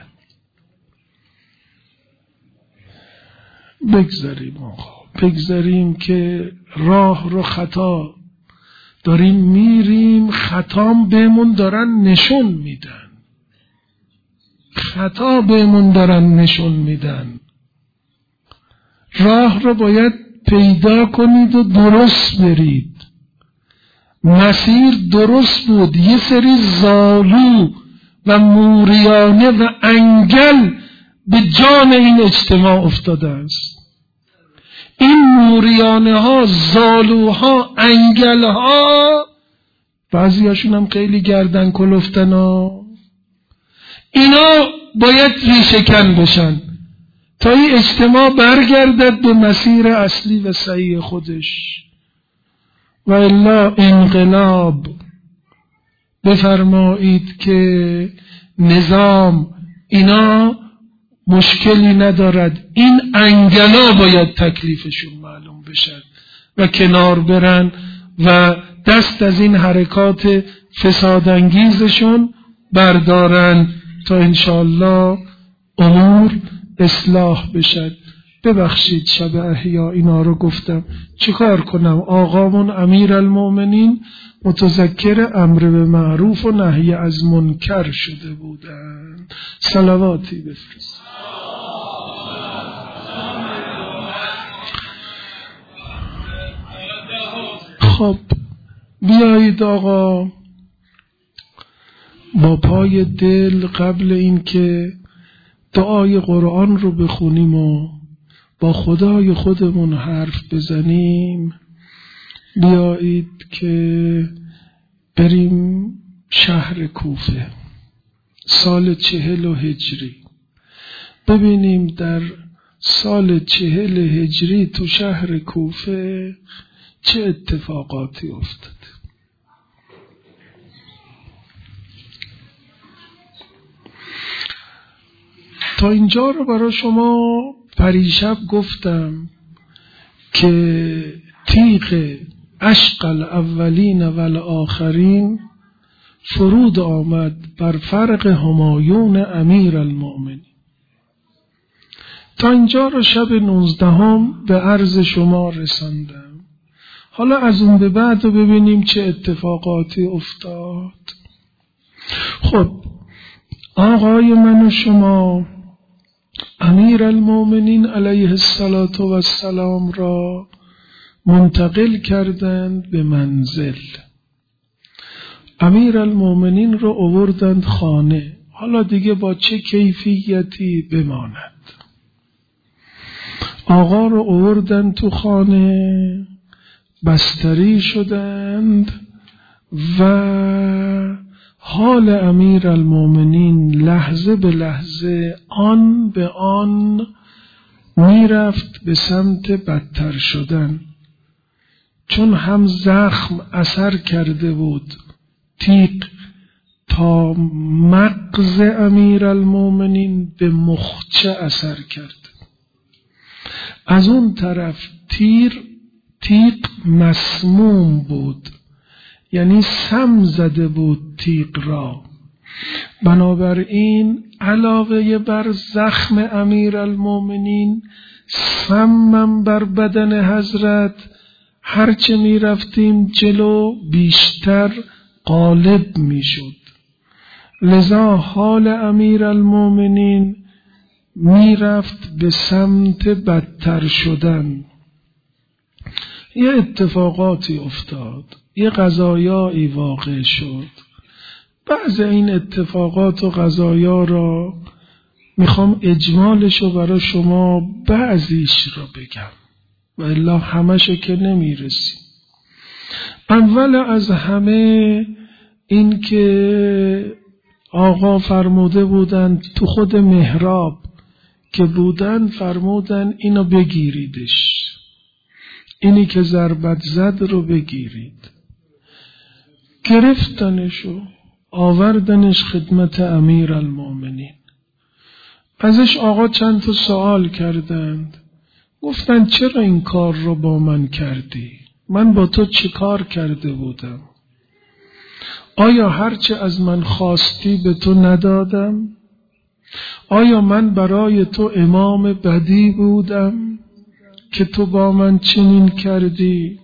بگذاریم آقا، بگذاریم که راه رو خطا داریم میریم، خطام بهمون دارن نشون میدن، خطا بهمون دارن نشون میدن. راه رو باید پیدا کنید و درست برید. مسیر درست بود. یه سری زالو و موریانه و انگل به جان این اجتماع افتاده است. این موریانه ها، زالوها، انگل ها، بعضی هاشون هم خیلی گردن کلفتن ها، اینا باید ریشه‌کن بشن تا این اجتماع برگردد به مسیر اصلی و صحیح خودش. و الا انقلاب بفرمایید که نظام اینا مشکلی ندارد. این انگلا باید تکلیفشون معلوم بشد و کنار برن و دست از این حرکات فسادانگیزشون بردارن تا انشاءالله امور اصلاح بشد. ببخشید شب احیا اینا رو گفتم. چیکار کنم؟ آقامون امیر المؤمنین متذکر امر به معروف و نهی از منکر شده بودن. صلواتی بفرست. خب بیایید آقا با پای دل قبل این که دعای قرآن رو بخونیم و با خدای خودمون حرف بزنیم، بیایید که بریم شهر کوفه سال چهل و هجری، ببینیم در سال چهل هجری تو شهر کوفه چه اتفاقاتی افتاد. تا اینجا رو برای شما پریشب گفتم که تیغ عشق الاولین و الاخرین فرود آمد بر فرق همایون امیر المؤمنین. تا اینجا رو شب نوزدهم به عرض شما رساندم. حالا از اون به بعد رو ببینیم چه اتفاقاتی افتاد. خب آقای من و شما امیر المؤمنین علیه الصلاة و السلام را منتقل کردند به منزل. امیرالمومنین رو آوردند خانه. حالا دیگه با چه کیفیتی بماند؟ آقا رو آوردند تو خانه، بستری شدند و حال امیرالمومنین لحظه به لحظه، آن به آن میرفت به سمت بدتر شدن، چون هم زخم اثر کرده بود، تیغ تا مغز امیرالمومنین به مخچه اثر کرد. از اون طرف تیر تیغ مسموم بود، یعنی سم زده بود تیغ را. بنابراین علاوه بر زخم امیرالمومنین، سمم بر بدن حضرت هرچه می رفتیم جلو بیشتر غالب می شد. لذا حال امیرالمومنین می رفت به سمت بدتر شدن. یه اتفاقاتی افتاد، یه قضایایی واقع شد. بعض این اتفاقات و قضایا را میخوام اجمالشو برای شما بعضیش را بگم و الا همشو که نمیرسیم. اول از همه این که آقا فرموده بودند تو خود محراب که بودن، فرمودن اینو بگیریدش، اینی که ضربت زد رو بگیرید. گرفتنشو آوردنش خدمت امیرالمومنین. ازش آقا چند تا سوال کردند. گفتن چرا این کار رو با من کردی؟ من با تو چه کار کرده بودم؟ آیا هرچه از من خواستی به تو ندادم؟ آیا من برای تو امام بدی بودم که تو با من چنین کردی؟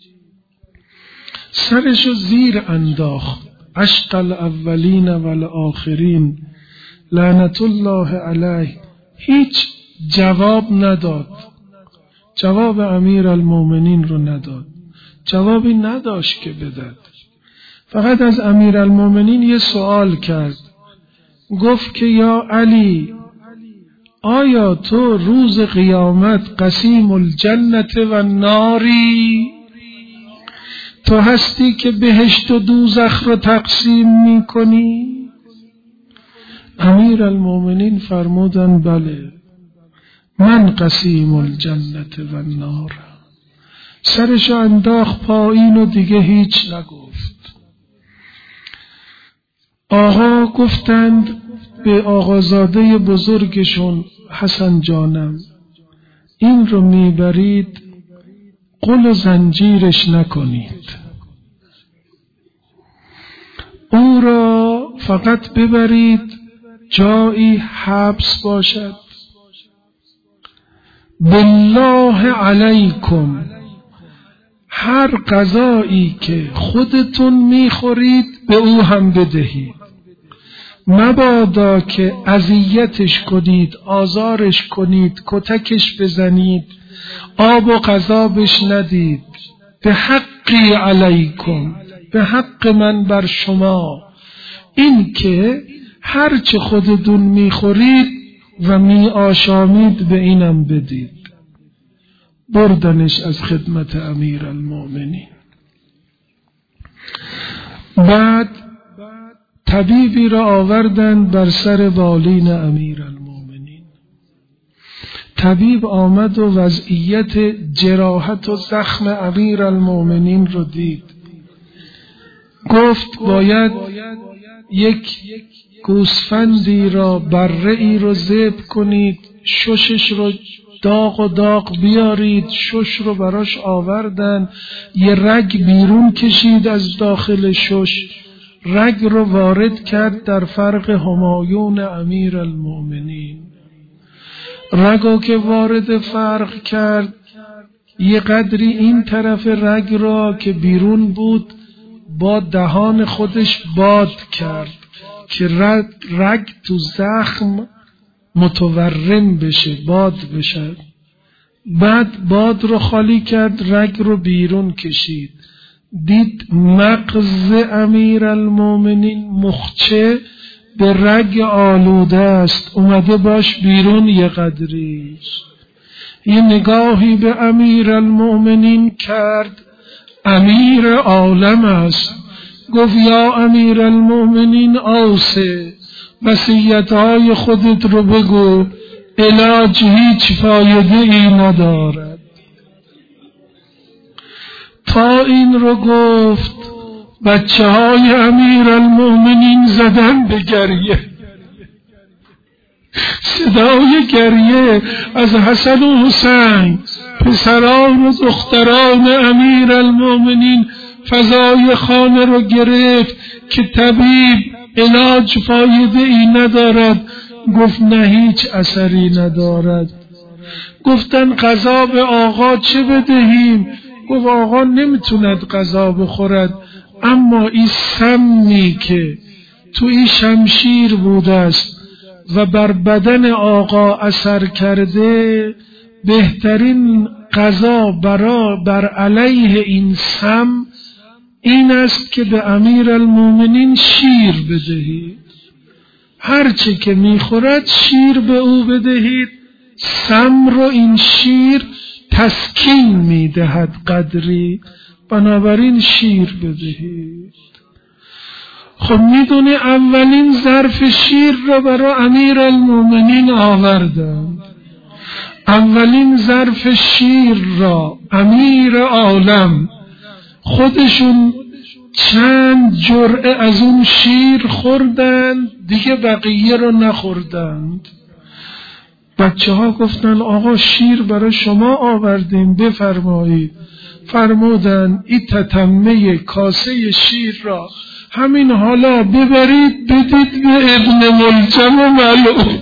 سرشو زیر انداخت. عشق الاولین والآخرین لعنت الله علیه. هیچ جواب نداد، جواب امیرالمومنین رو نداد، جوابی نداشت که بدهد. فقط از امیرالمومنین یه سوال کرد، گفت که یا علی، آیا تو روز قیامت قسیم الجنت و ناری؟ تو هستی که بهشت و دوزخ رو تقسیم می کنی؟ امیرالمومنین فرمودن بله، من قسیم الجنت و نار. سرشو انداخت پایین و دیگه هیچ نگفت. آقا گفتند به آقازاده بزرگشون، حسن جانم این رو میبرید قل و زنجیرش نکنید، او را فقط ببرید جایی حبس باشد. بالله علیکم، هر غذایی که خودتون میخورید به او هم بدهید، مبادا که اذیتش کنید، آزارش کنید، کتکش بزنید، آب و غذا بش ندید. به حقی علیکم، به حق من بر شما، این که هرچه خودتون میخورید و می آشامید به اینم بدید. بردنش از خدمت امیرالمومنین. بعد طبیبی را آوردند بر سر بالین امیرالمومنین. طبیب آمد و وضعیت جراحت و زخم امیرالمومنین رو دید. گفت باید یک گوسفندی را، بره ای رو ذبح کنید، ششش رو داغ و داغ بیارید. شش رو براش آوردن، یه رگ بیرون کشید از داخل شش، رگ رو وارد کرد در فرق همایون امیرالمومنین. رگو که وارد فرق کرد، یه قدری این طرف رگ را که بیرون بود با دهان خودش باد کرد که رگ تو زخم متورم بشه، باد بشه. بعد باد رو خالی کرد، رگ رو بیرون کشید، دید مغز امیرالمومنین مخچه به رگ آلوده است، اومده باش بیرون یه قدریش. یه نگاهی به امیرالمومنین کرد، امیر عالم است. گفت یا امیرالمومنین اوصی، وصیت‌های خودت رو بگو، علاج هیچ فایده ای ندارد. تا این رو گفت بچه های امیرالمومنین زدن به گریه. صدای گریه از حسن و حسین، پسران و دختران امیرالمومنین، فضای خانه رو گرفت که طبیب علاج فایده ای ندارد. گفت نه هیچ اثری ندارد. گفتن غذا به آقا چه بدهیم؟ گفت آقا نمیتوند غذا بخورد، اما این سمی که تو این شمشیر بوده است و بر بدن آقا اثر کرده، بهترین غذا برا بر علیه این سم این است که به امیرالمومنین شیر بدهید. هرچه که میخورد شیر به او بدهید، سم رو این شیر تسکین میدهد قدری، بنابراین شیر بدهید. خب میدونه اولین ظرف شیر رو برای امیرالمومنین آوردند. اولین ظرف شیر را امیر عالم خودشون چند جرعه از اون شیر خوردند، دیگه بقیه رو نخوردند. بچه ها گفتن آقا شیر برای شما آوردیم، بفرمایید. فرمودن این تتمه کاسه شیر را همین حالا ببرید بدید به ابن ملجم و ملعون.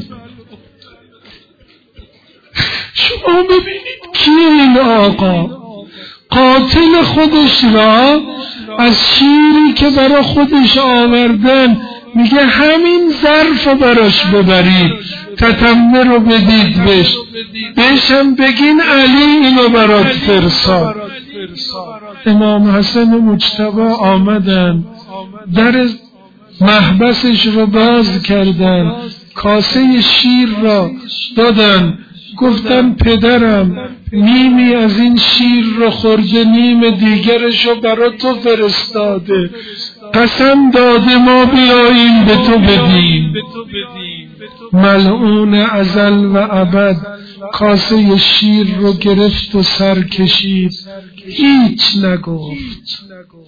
شما ببینید کی این آقا قاتل خودش را از شیری که برای خودش آوردن میگه همین ظرف براش ببرید، تتمه رو بدید بش بشم بگین علی اینو برات فرستاد. امام حسن مجتبی آمدن، در محبسش رو باز کردن، کاسه شیر را دادن، گفتن پدرم نیمی از این شیر رو خورده، نیم دیگرش رو برا تو فرستاده، قسم داده ما بیاییم به تو بدیم. ملعون ازل و ابد کاسه شیر رو گرفت و سر کشید، هیچ نگفت.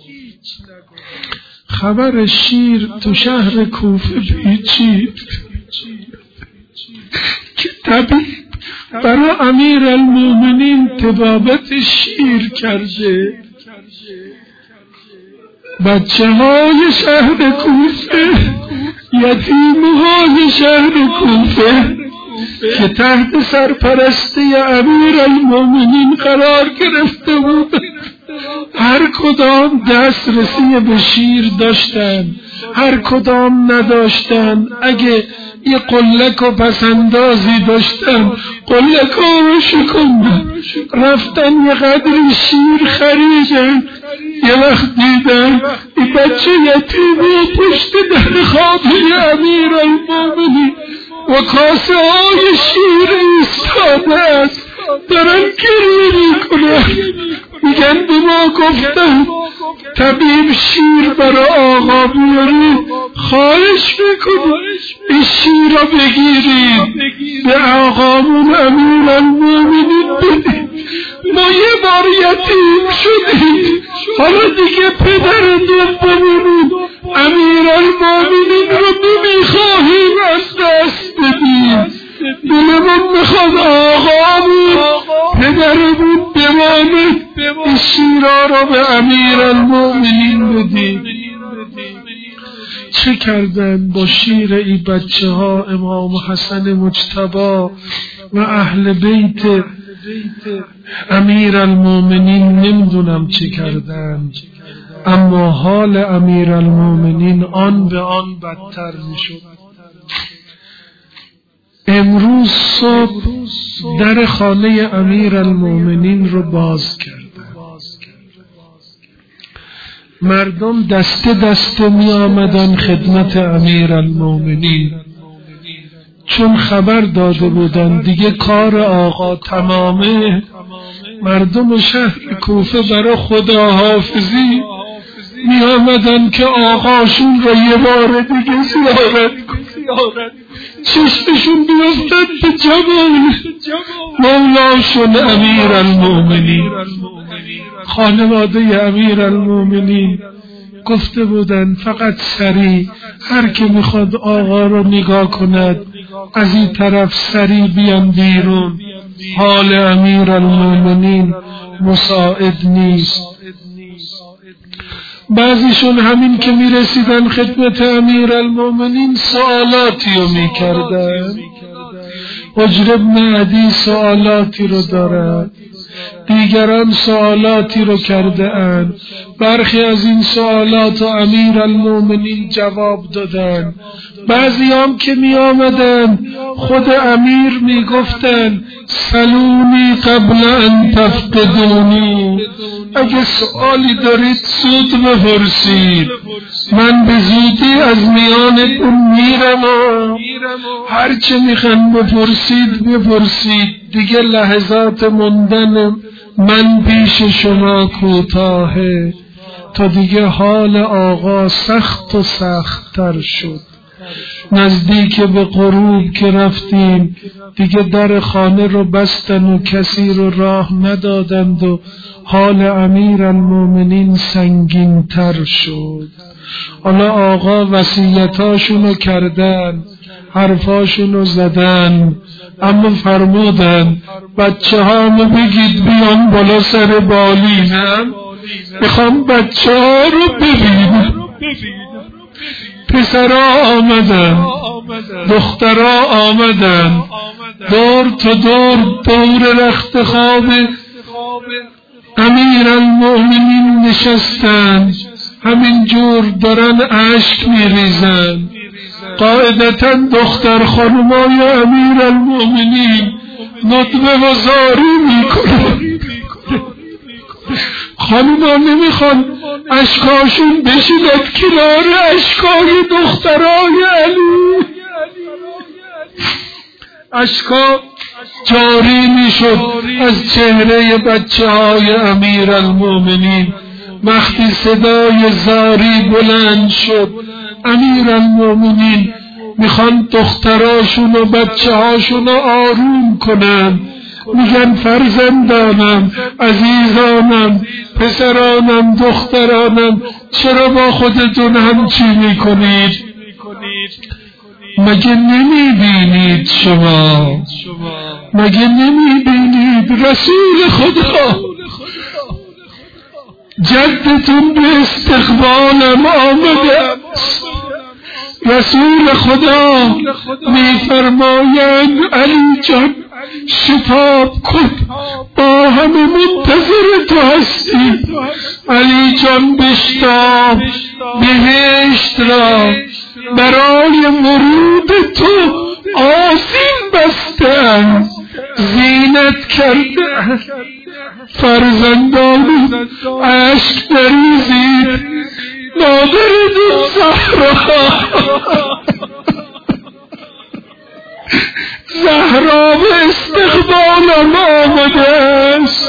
خبر شیر تو شهر کوفه پیچید که طبیب برای امیرالمومنین طبابت شیر کرده. بچه های شهر کوفه، یتیم های شهر کوفه که تحت سرپرستی امیرالمومنین قرار گرفته بود، هر کدام دسترسی به شیر داشتن، هر کدام نداشتن. اگه یه قلک و پسندازی داشتن، قلک رو شکندن، رفتن یه قدری شیر خریدن. یه وقت دیدن این بچه یتیمی پشت در خوابه امیرالمومنین و کاسه های شیر ایستاده است، دارن گریه میکنن. میگن به ما گفتن طبیب شیر برای آقا بیاری، خواهش میکنم این شیر را بگیرید به آقامون امیرالمومنین بدید. ما یه بار یتیم شدیم، حالا دیگه پدرتون ببینید امیرالمومنین رو نمیخواهیم از دست بدیم. دلمون میخواد آقامون پدرمون بمانه، این شیرا رو به امیرالمومنین بدیم. چه کردن با شیر ای بچه ها امام حسن مجتبی و اهل بیت امیرالمومنین؟ نمیدونم چه کردن، اما حال امیرالمومنین آن به آن بدتر میشد. امروز صبح در خانه امیرالمومنین رو باز کردن. مردم دسته دسته می آمدن خدمت امیرالمومنین، چون خبر داده بودن دیگه کار آقا تمامه. مردم شهر کوفه برای خداحافظی می آمدن که آقاشون را یه بار دیگه زیارت کنن، چشمشون بیفتد به جمال مولاشون امیرالمومنین. خانواده امیرالمومنین گفته بودن فقط سریع هر که میخواد آقا رو نگاه کند از این طرف سریع بیان بیرون، حال امیرالمومنین مساعد نیست. بعضیشون همین که میرسیدن خدمت امیرالمومنین سوالاتی رو میکردن. حجر بن عدی سوالاتی رو دارد، دیگران سوالاتی رو کرده اند. برخی از این سوالات و امیرالمومنین جواب دادن. بعضی هم که می آمدن خود امیر می گفتن سلونی قبل ان تفتدونی، اگه سوالی دارید زود بپرسید، من به زودی از میانتون میرم و هرچه میخوان بپرسید بپرسید، دیگه لحظات موندن من پیش شما کوتاهه. تا دیگه حال آقا سخت و سخت تر شد. نزدیک به غروب که رفتیم دیگه در خانه رو بستن و کسی رو راه ندادند و حال امیرالمومنین سنگین تر شد. حالا آقا وصیتاشونو کردن، حرفاشونو زدن، اما فرمودن بچه هامو بگید بیان بالا سر بالینم، میخوام بچه ها رو ببینم. پسرها آمدن، دخترها آمدن، دور تا دور دور رخت خواب امیرالمومنین نشستن، همین جور دارن اشک میریزن. قاعدتا دختر خانمای امیرالمومنین ندبه و زاری میکنن. خانوما نمیخوان اشکاشون بشیند کنار اشکای دخترای علی. اشکا جاری میشد از چهره بچه های امیرالمومنین. وقتی صدای زاری بلند شد، امیرالمومنین میخوان دختراشون و بچه هاشون رو آروم کنن. میگن فرزندانم، عزیزانم، پسرانم، دخترانم، چرا با خودتون همچی میکنید؟ مگه نمیبینید شما؟ مگه نمیبینید رسول خدا جدتون به استقبالم آمده؟ رسول خدا میفرمایند علی جان شتاب کن، با همه منتظر تو هستیم. علی جان بشتاب، بهشت را برای ورود تو آسین بسته‌اند، زینت کرده. فرزندان اشک نریزید، مادرتون زهرا زهرا به استقبالم آمده است.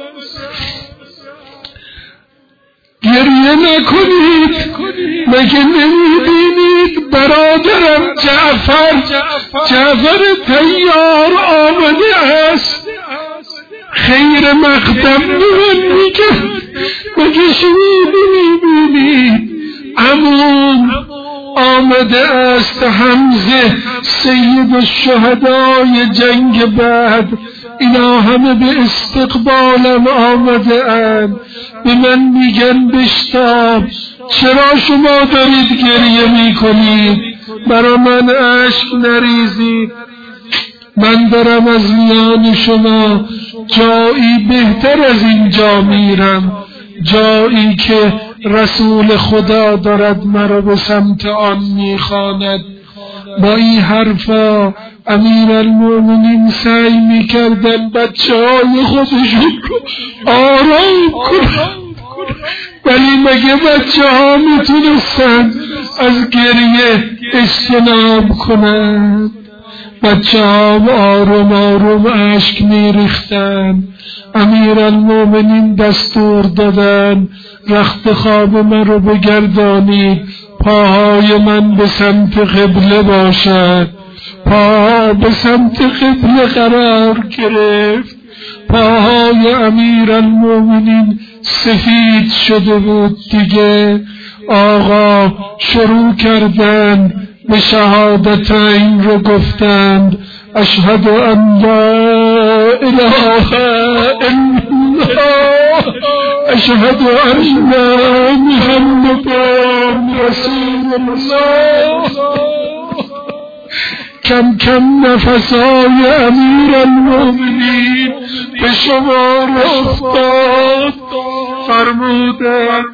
گریه نکنید، مگه نمیبینید برادرم جعفر جعفر طیار آمده است؟ خیر مقدم من میگه، مگه شما نمیبینید عموم آمده است؟ حمزه سید الشهدای جنگ بعد، اینا همه به استقبالم آمده اند. به من میگن بشتاب، چرا شما دارید گریه میکنید؟ برا من اشک نریزید. من دارم از میان شما جایی بهتر از اینجا میرم، جایی که رسول خدا دارد مرا به سمت آن میخواند. با این حرفا امیرالمومنین سعی میکردن بچه های خودشون رو آرام کنن، ولی مگه بچه ها میتونستن از گریه اجتناب کنن؟ بچه ها آروم آروم اشک میریختن. امیرالمومنین دستور دادن رخت خواب من رو بگردانید، پاهای من به سمت قبله باشد. پاها به سمت قبله قرار گرفت. پاهای امیرالمومنین سفید شده بود دیگه. آقا شروع کردن به شهادتین رو گفتند اشهد ان لا اله الا الله اشهد ان محمدا رسول الله. کم کم نفسای امیرالمومنین به شمار افتاد. فرمودند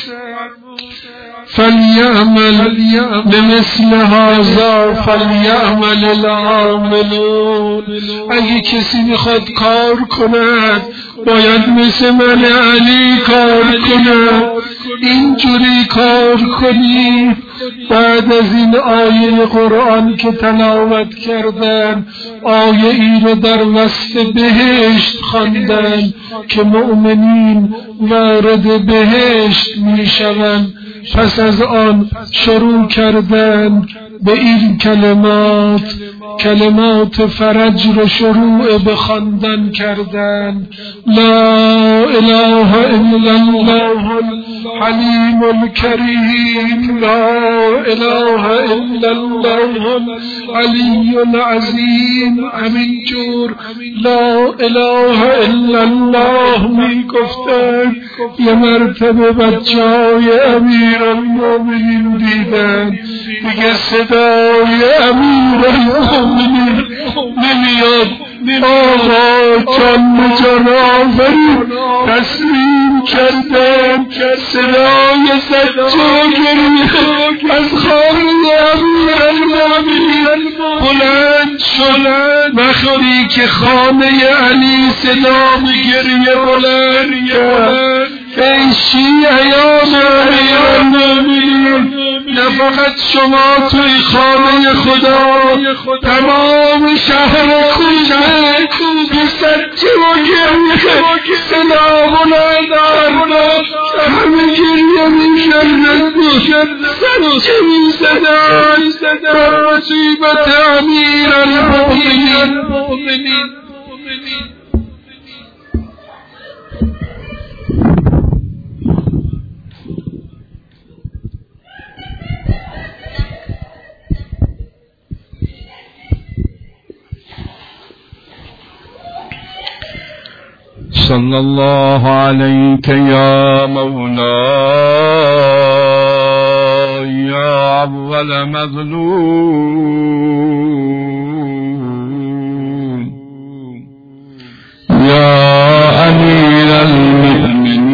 فلیعمل بمثل هذا فلیعمل العاملون. اگه کسی میخواد کار کند باید مثل من علی کار کند. اینجوری کار کنی. بعد از این آیه قرآن که تلاوت کردن، آیه ای رو در وصف بهشت خواندن که مؤمنین وارد بهشت میشوند. پس از آن شروع کردند به این کلمات، کلمات فرج رو شروع به خواندن کردند. لا اله الا الله الحلیم الکریم، لا اله الا الله العلی العظیم. همینجور لا اله الا الله می گفتند. یه مرتبه بچه های امیرالمومنین دیدن دیگه صدای امیرالمومنین نمیاد. آقا جان جانافرین تسلیم کردن. صدای زجاجی از خانه امیرالمومنین بلند شد. وقتی که خانه علی صدا گریه بلند کرد، ای شیعیان امیرالمومنین، نه فقط شما توی خانه خدا، تمام شهر کوفه بی سجه و گریه صدا بلند آورد. همه گریه می‌کردند، سجه می‌زدند بر مصیبت امیرالمومنین. صلى الله عليك يا مولاي يا أول مظلوم يا أمير المؤمنين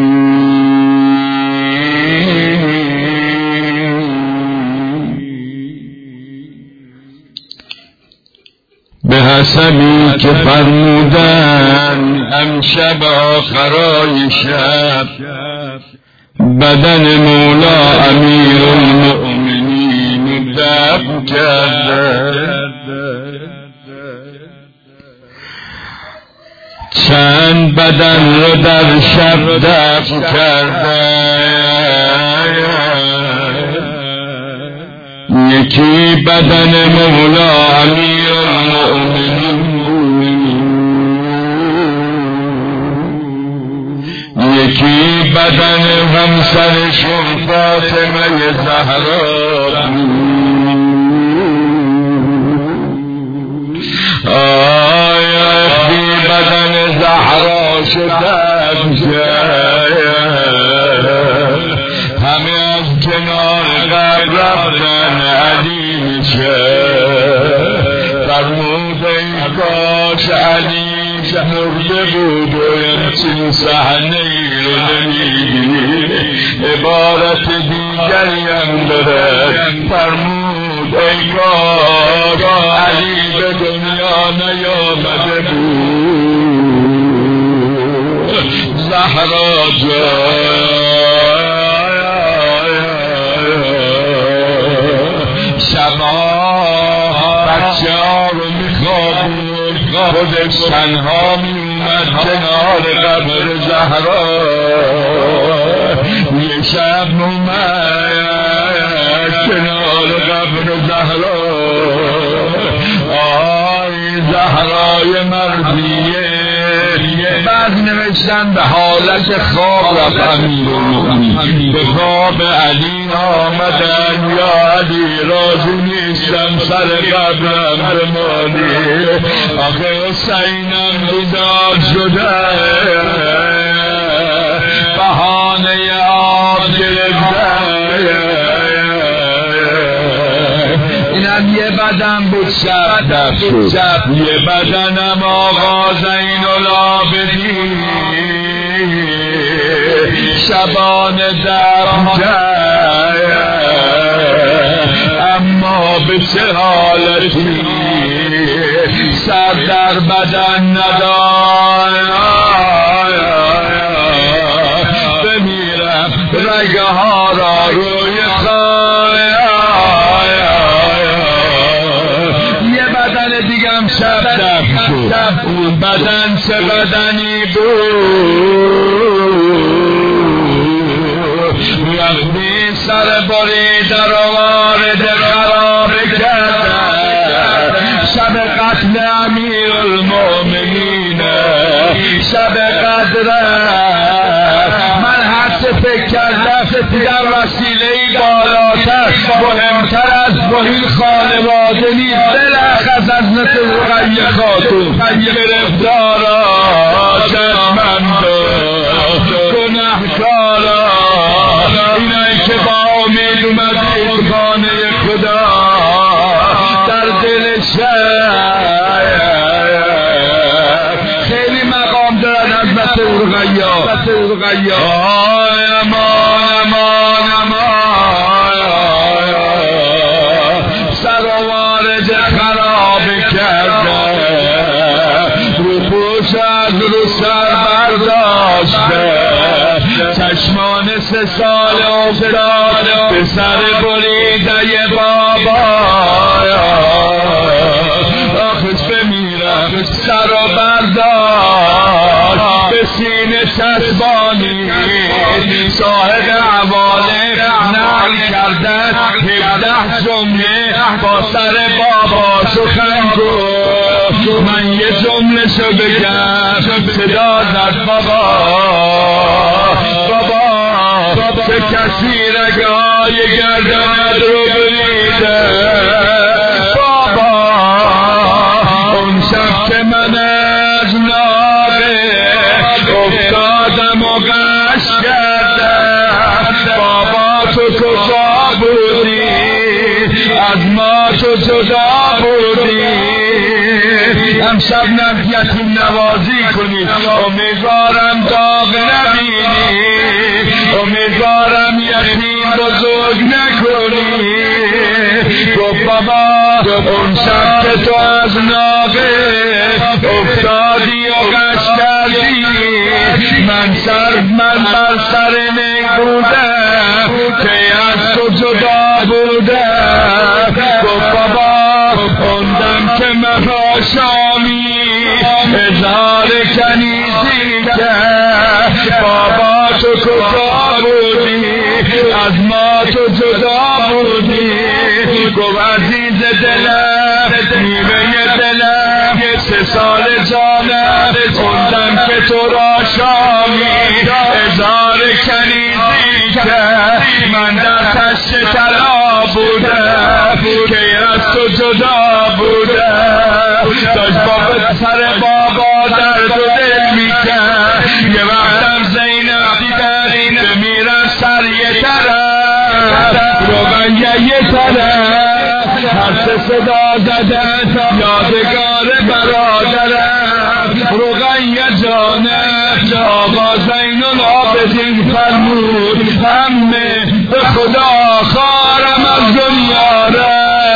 بحسبی که فرمودن امشب آخرای شب بدن مولا امیر المؤمنین دفن کرده. چند بدن رو در شب دفن کرده. یکی بدن مولا امیر المؤمنین، یکی بدن همسرشون فاطمه زهرا. آیا بی بدن زهرا شدن همه از کنار قبر رفتن علی میشه. فرمود ای کاش علی مرده بود و این صحنه ای رو نمیدید. عبارت دیگری هم داره. فرمود بود ای کاش علی به دنیا نیامده بود. زهرا جان شما بچه ها رو میخوابون، خودش تنها میومد کنار قبر زهرا. یه شب اومد کنار قبر زهرا، آی زهرای مرضیه. بعد نوشتن به حالت خواب رفت امیرالمؤمنین، به خواب علی آمدن، یا علی راضی نیستم سر قبرم بمانی، آخه حسینم بیدار شده بهانه آب گرفته. اینم یه بدن بود شب شب یه بدنم آقا زین العابدین، شبان در اما به چه حالتی سر در بدن ندارم، بمیرم رگه ها را روی خواهی. یه بدن دیگم شب در شد، اون بدن چه بدنی بود، وقتی سر باری در وارد خراب کردن، شب قتل امیرالمؤمنین، شب قدر. من هر چه فکر کردم در وسیله‌ای بالاتر مهمتر از این خانواده نیست. بلخص از نت رقیه خاتون گرفتارا شرمندا گناهکارا، اینایی که با امید اومد این خانه خدا در دل شهر خیلی مقام دارن از نت رقیه. آی امان امان امان سر و وارد خراب کرده، رو پوش از رو سر برداشته، چشمان سه سال افتاد به سر بریده بابا. آخش بمیرم سر و برداشت به سینه چسبانی، صاحب حواله نقل کردن هفده جمله با سر بابا سخن گفت. من یه جمله شو بگم صدا زد بابا بابا چه کسی رگای گردنت رو بریده بابا. اون شب که من از ناره افتادم و غش کردم، بابا تو کجا بودی، از ما تو جدا بودی. امشب نم یتیم نوازی کنی، امیدوارم داغ نبینی، امیدوارم یتیم بزرگ نکنی. گفت بابا اون شب که تو از ناقه افتادی و غش کردی، من سر من بر سر نی بودم که از تو جدا بودم. گفت بابا اون دم که من شامی اظهار کنیزی کرد، بابا تو کجا بودی، از ما تو جدا بودی. گفت عزیز دلم نیمه دلم سه سال جانم، اون دم که تو را شامی اظهار کنیزی کرد، من در تشت طلا بودم که از تو جدا بودم. داشت بابا سر بابا درد و دل میکرد، یه وقتم زینب دیدن بمیرن سر یه طرف روغن یه طرف، هر سه صدا زدن یادگار برادرم روغن یه جانم. آقا زین العابدین فرمود همه به خدا خارم از دنیا رفت،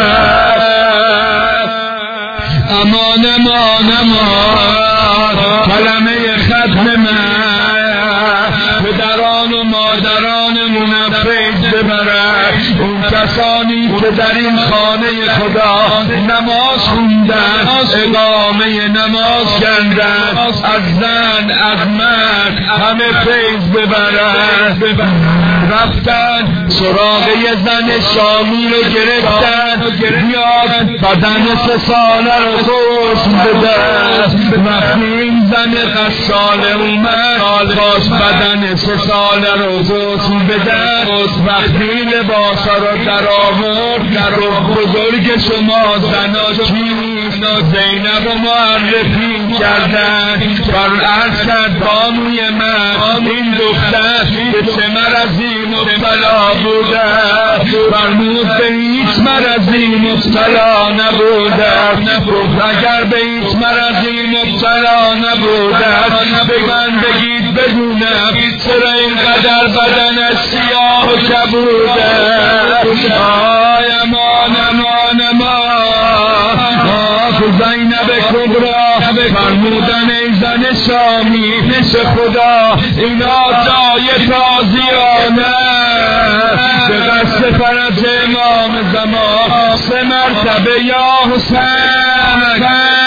امان امان امان کلمه ختم من پدران و مادرانمون فیض ببرد. اون کسانی که در این خانه خدا نماز خوندن، اقامه نماز کردن، از زن از مرد همه فیض ببرد. رفتن سراغ یه زن شامی رو گرفتن، بیاد بدن سه ساله رو غسل بده. وقتی این زن غساله اومد خواست بدن سه ساله رو غسل بده، وقتی لباسا رو در آورد در بزرگ شما زنا چیست؟ زینب رو معرفی کردن. فرعرض کرد بانوی من این دختر به چه مرضی مبتلا بوده؟ فرمود به هیچ مرضی مبتلا نبوده. گفت اگر به هیچ مرضی مبتلا نبوده بگن بگید بدونم چرا اینقدر بدنش سیاه و کبوده. آی امان امان امان آخ زینب کبرا فرمودن ای زن شامی پیش خدا اینا جای تازیانه به قصد فرج امام زمان سه مرتبه یا حسین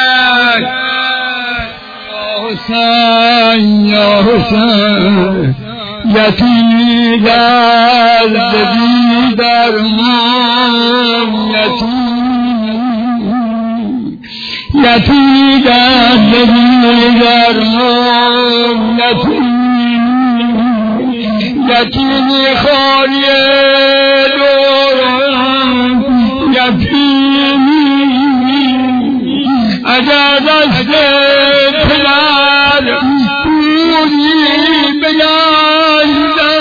یا حسین یا حسین یتیمی در دبی در من یتیمی در دبی در من یتیمی خالی دورم یتیمی اگر دست پدر بودی بگردم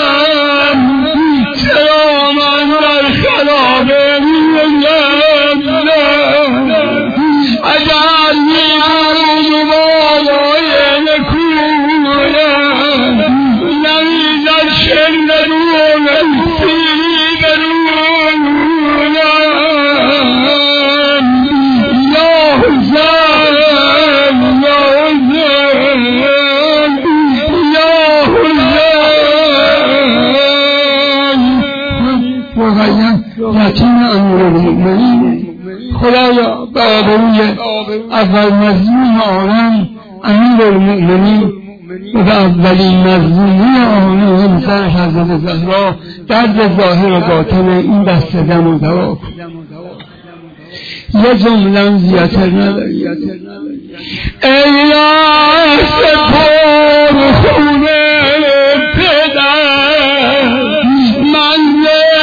چرا من در خرابه میگردم اگر میرون بالای نکونم نمیزد شندرونم سیری درونم یا حسین یتیم امیرالمؤمنین خدایا به آبروی اول مظلوم عالم امیرالمؤمنین و به اولین مظلومی عالم همسر حضرت زهرا درد ظاهر و باطن این دست دم و دوا کن. یه جمله زیادتر نداری. ای راست پر خونه پدر من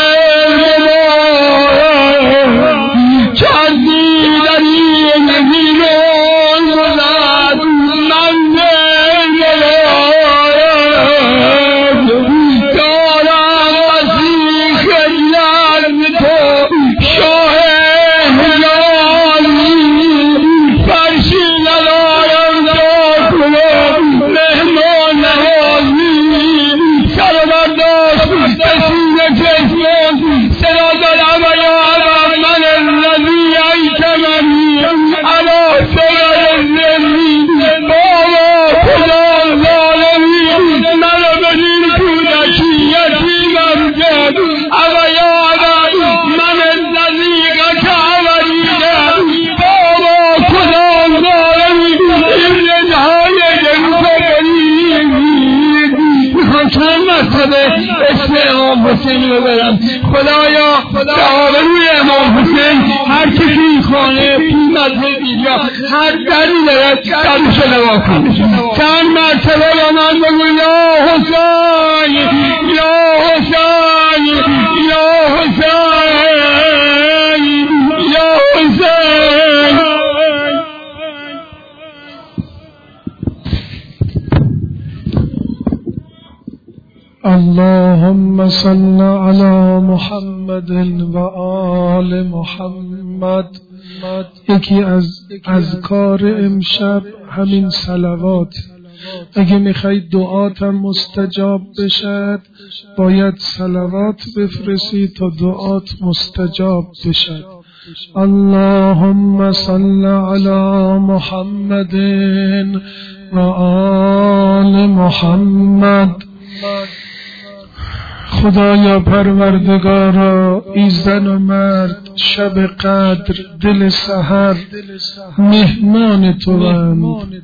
حسین رو برم. خدایا به آبروی امام حسین هر کسی این خانه قیمت بیجا هر دری دارد درش نوا کن. چند مرتبه با من بگو یا حسین یا حسین یا حسین یا حسین. اللهم صل علی محمد و آل محمد. یکی از اذکار امشب همین صلوات. اگه میخوای دعاتم مستجاب بشد باید صلوات بفرستی تا دعات مستجاب بشد. اللهم صل على محمد و آل محمد. خدایا پروردگارا، ای زن و مرد شب قدر دل سحر مهمان توند،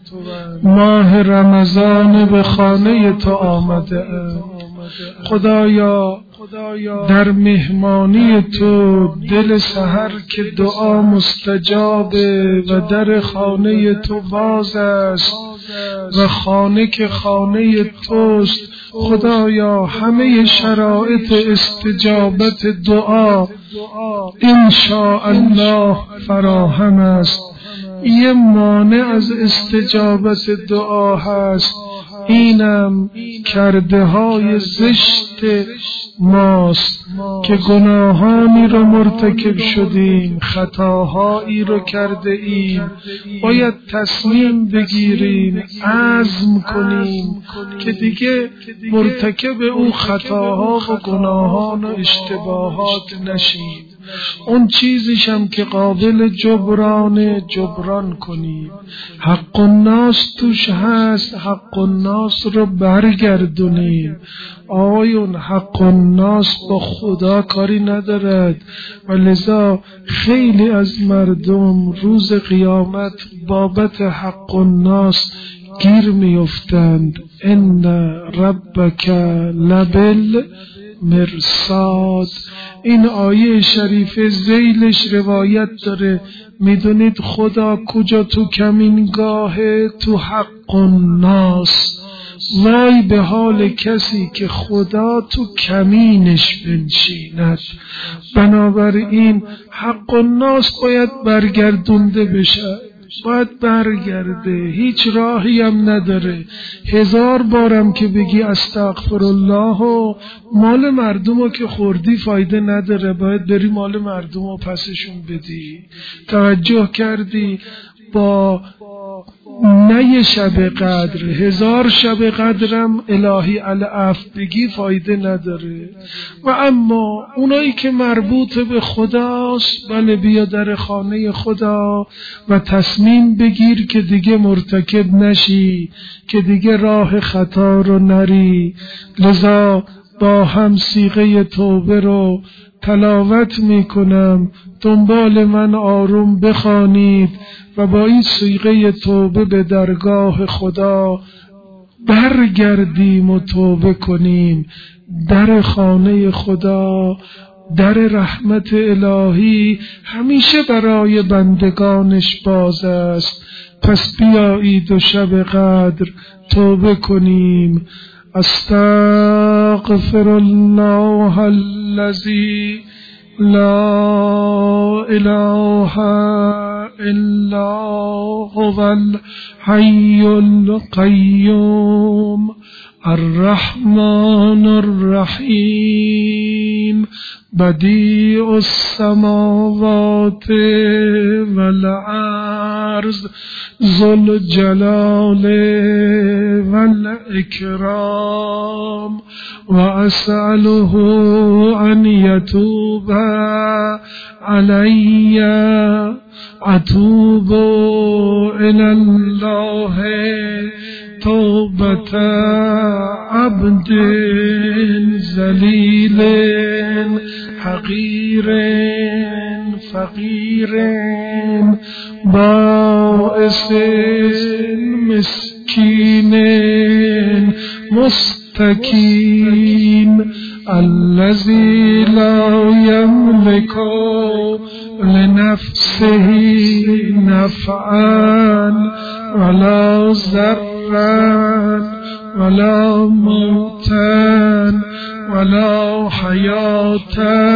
ماه رمضان به خانه تو آمده اند. خدایا در مهمانی تو دل سحر که دعا مستجابه و در خانه تو باز است و خانه که خانه توست. خدایا همه شرایط استجابت دعا انشاءالله فراهم است. یه مانع از استجابت دعا هست، اینم کرده های زشت ماست که گناهانی رو مرتکب شدیم، خطاهایی رو کرده ایم. باید تصمیم بگیریم، عزم کنیم که دیگه مرتکب اون خطاها و گناهان و اشتباهات نشیم. اون چیزیش هم که قابل جبران جبران کنیم. حق الناس توش هست، حق الناس رو برگردونیم. آیون حق الناس با خدا کاری ندارد و لذا خیلی از مردم روز قیامت بابت حق الناس گیر میافتند. ان ربک لبل مرصاد. این آیه شریفه ذیلش روایت داره. میدونید خدا کجا؟ تو کمینگاه، تو حق الناس. وای به حال کسی که خدا تو کمینش بنشیند. بنابراین حق الناس باید برگردونده بشه، باید برگرده، هیچ راهی هم نداره. هزار بارم که بگی استغفر الله و مال مردم رو که خوردی فایده نداره، باید بری مال مردم رو پسشون بدی. توجه کردی؟ با نه شب قدر، هزار شب قدرم الهی العفو بگی فایده نداره. و اما اونایی که مربوط به خداست، بله بیا در خانه خدا و تصمیم بگیر که دیگه مرتکب نشی، که دیگه راه خطا رو نری. لذا با هم صیغه توبه رو تلاوت میکنم، دنبال من آروم بخوانید و با این صیغه توبه به درگاه خدا برگردیم و توبه کنیم. در خانه خدا، در رحمت الهی همیشه برای بندگانش باز است. پس بیایید و شب قدر توبه کنیم. استغفر الله الذی لا اله الا هو الحی القیوم الرحمن الرحیم بدیع السماوات والارض ذو الجلال والاکرام و اسأله ان یتوب علی اتوب الی الله توبة عبد ذلیل حقیر فقیر باعث مسکین مستکین الذي لا يملك لنفسه نفعا ولا ضرا ولا موتا ولا حیاة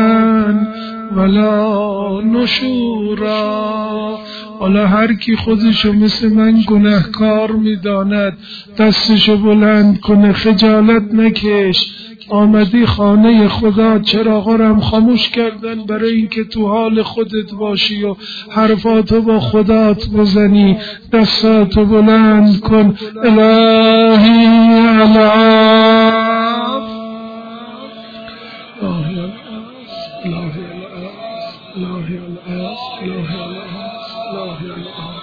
ولا نشورا. حالا هر کی خودشو مثل من گناهکار میداند دستشو بلند کنه، خجالت نکش. آمدی خانه خدا، چراغا رو هم خاموش کردن برای اینکه تو حال خودت باشی و حرفاتو با خدات بزنی. دستاتو بلند کن. الهی العفو، الهی العفو، الهی العفو، الهی العفو.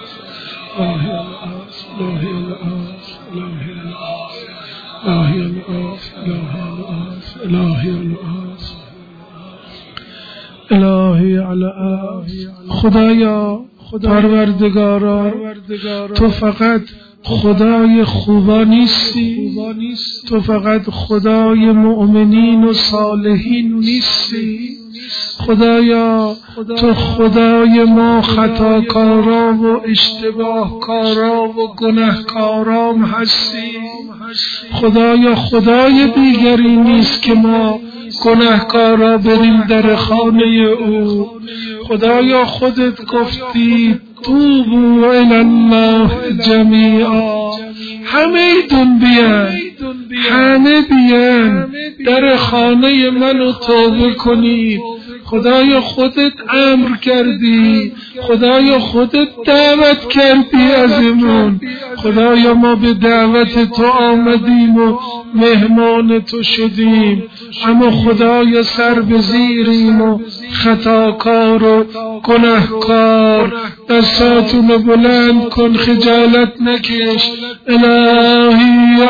الهی العاف خدایا پروردگارا تو فقط خدای خوبا نیستی، تو فقط خدای مؤمنین و صالحین نیستی، خدایا تو خدای ما خطاکارا و اشتباهکارا و گناهکارام هستی. خدایا خدای دیگری نیست که ما گناهکارا بریم در خانه او. خدایا خودت گفتی توبوا الی الله جمیعا، همه دون بیان، همه بیان در خانه منو توبه کنید. خدایا خودت امر کردی، خدایا خودت دعوت کردی ازمون. خدایا ما به دعوت تو آمدیم و مهمان تو شدیم، اما خدایا سر به زیریم و خطاکار و گناهکار. دستاتونو بلند کن، خجالت نکش. الهی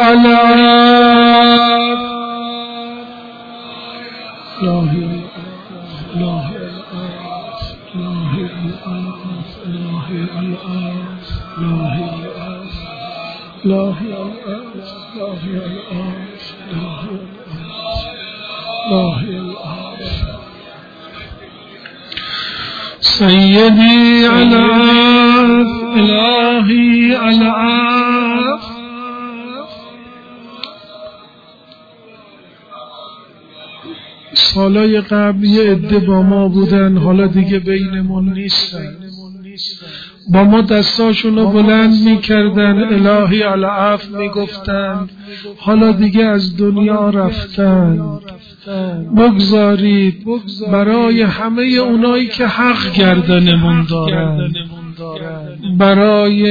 العاف الهی الهی العاف الهی العاف الهی العاف الهی العاف الهی العاف الهی العاف الهی العاف سيدي العاف الهی العاف. سالای قبل یه عده با ما بودن، حالا دیگه بینمون نیستن. با ما دستاشونو بلند میکردن، الهی العاف میگفتن، حالا دیگه از دنیا رفتن. بگذارید برای همه اونایی که حق گردنمون دارن، برای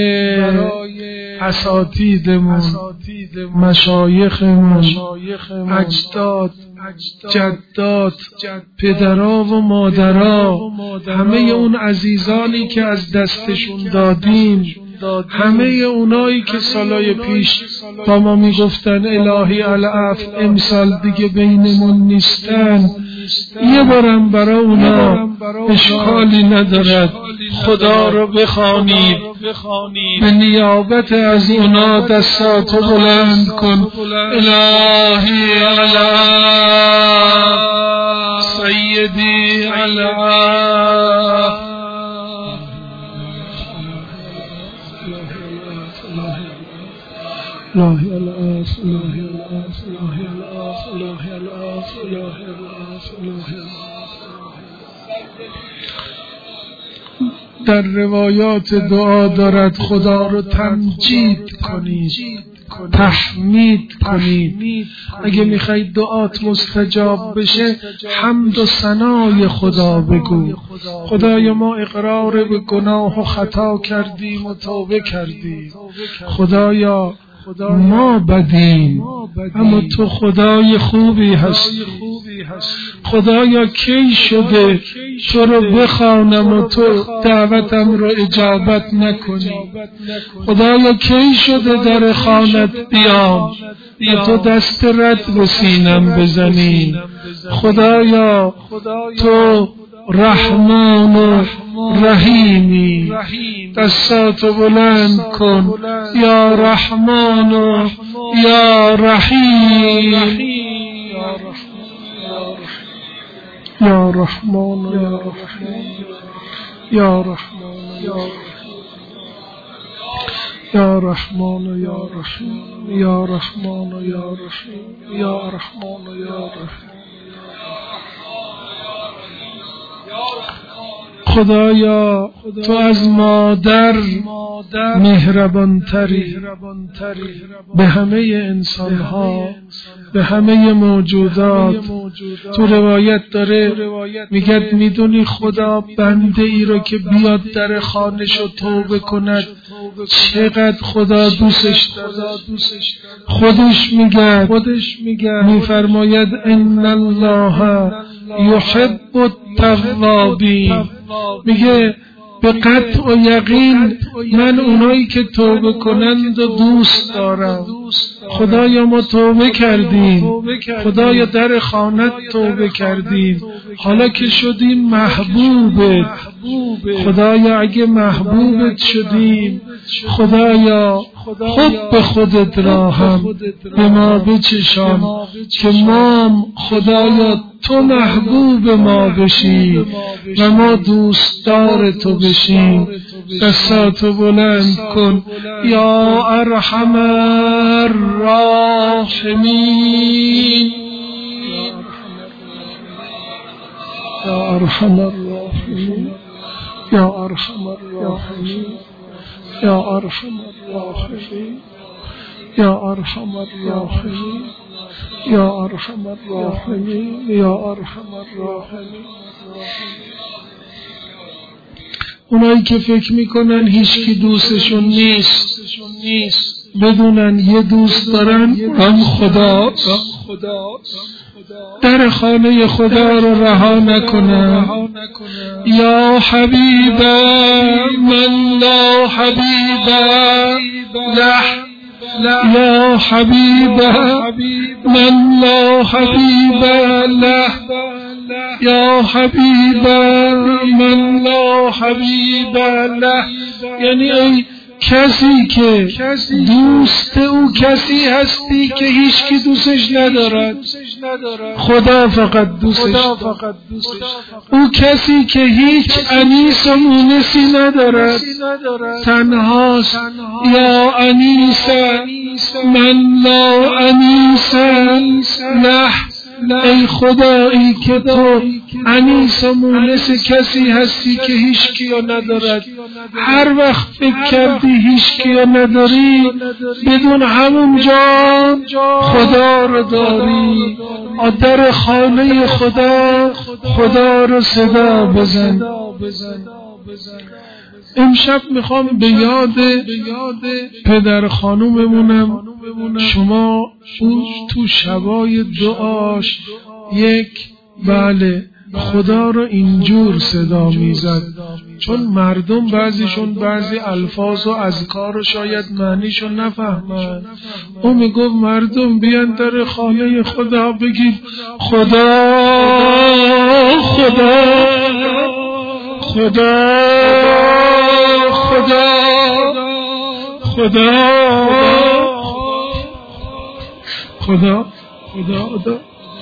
اساتیدمون، مشایخمون، اجداد، جدات، پدرها و مادرها، همه اون عزیزانی که از دستشون دادیم، همه اونایی که سالای پیش با ما میگفتن الهی العاف امسال دیگه بینمون نیستن، یه بارم برای اونا اشکالی ندارد خدا رو بخوانید، به نیابت از اونا دستاتو بلند کن. الهی العاف سیدی العاف الهی العاف الهی العاف الهی العاف الهی العاف الهی العاف الهی العاف. در روایات دعا دارد خدا رو تمجید کنید، تحمید کنید. اگه میخواید دعات مستجاب بشه حمد و ثنای خدا بگو. خدای ما اقرار به گناه و خطا کردیم و توبه کردیم. خدایا ما بدیم اما تو خدای خوبی هستی. خدایا کی شده تو رو بخوانم و تو دعوتم رو اجابت نکنی؟ خدایا کی شده در خانت بیام و تو دست رد به سینم بزنی؟ خدایا تو رحمان و رحیمی، دستاتو بلند کن. یا رحمان و یا رحیم، یا رحمان و یا رحیم، یا رحمان و یا رحمان و یا رحیم، یا رحمان و یا رحیم، یا رحمان و یا رحیم. خدایا تو از مادر مهربانتری، به همه انسانها، به همه موجودات. تو روایت داره میگد میدونی خدا بنده ای رو که بیاد در خانش و توبه کند چقدر خدا دوستش داره. خودش میگه میفرماید ان الله یحب التوابین، میگه به قطع و یقین من اونایی که توبه کنند و دوست دارم. خدایا ما توبه کردیم، خدایا در خانت توبه کردیم، حالا که شدیم محبوبت، خدایا اگه محبوبت شدیم خدایا حب خودت را هم به ما بچشان که ما خدایا تو محبوب ما بشی و ما دوستدار تو بشیم. دستاتو بلند کن یا ارحم الراحمین، یا ارحم الراحمین، یا ارحم الراحمین، یا ارحم الراحمین، یا ارحم الراحمین، یا ارحم الراحمین، یا ارحم الراحمین. اونایی که فکر میکنن هیچکی دوستشون نیست بدونن یه دوست دارن، هم خدا. در خانه خدا رو رها نکنن. یا حبیب من لا حبیب له، یا حبیب من لا حبیب له، یا حبیب من لا حبیب له. یعنی ای کسی که دوست او کسی هستی که هیچ کی دوستش ندارد، خدا فقط دوستش دارد. او کسی که هیچ انیس و مونسی ندارد، تنهاست. یا انیس من لا انیس له، ای خدایی که تو انیس و مونس کسی هستی که هیچ کیو ندارد. هر وقت فکر کردی هیچ کیو نداری، بدون همون جا خدا رو داری. در خانه خدا خدا رو صدا بزن. امشب میخوام به یاد پدر خانوممونم. شما او تو شبای دعاش یک بله خدا رو اینجور صدا میزد، چون مردم بعضیشون بعضی الفاظ و اذکار رو شاید معنیشو نفهمن. او میگفت مردم بیان در خانه خدا بگید خدا خدا خدا خدا خدا خدا خدا خدا.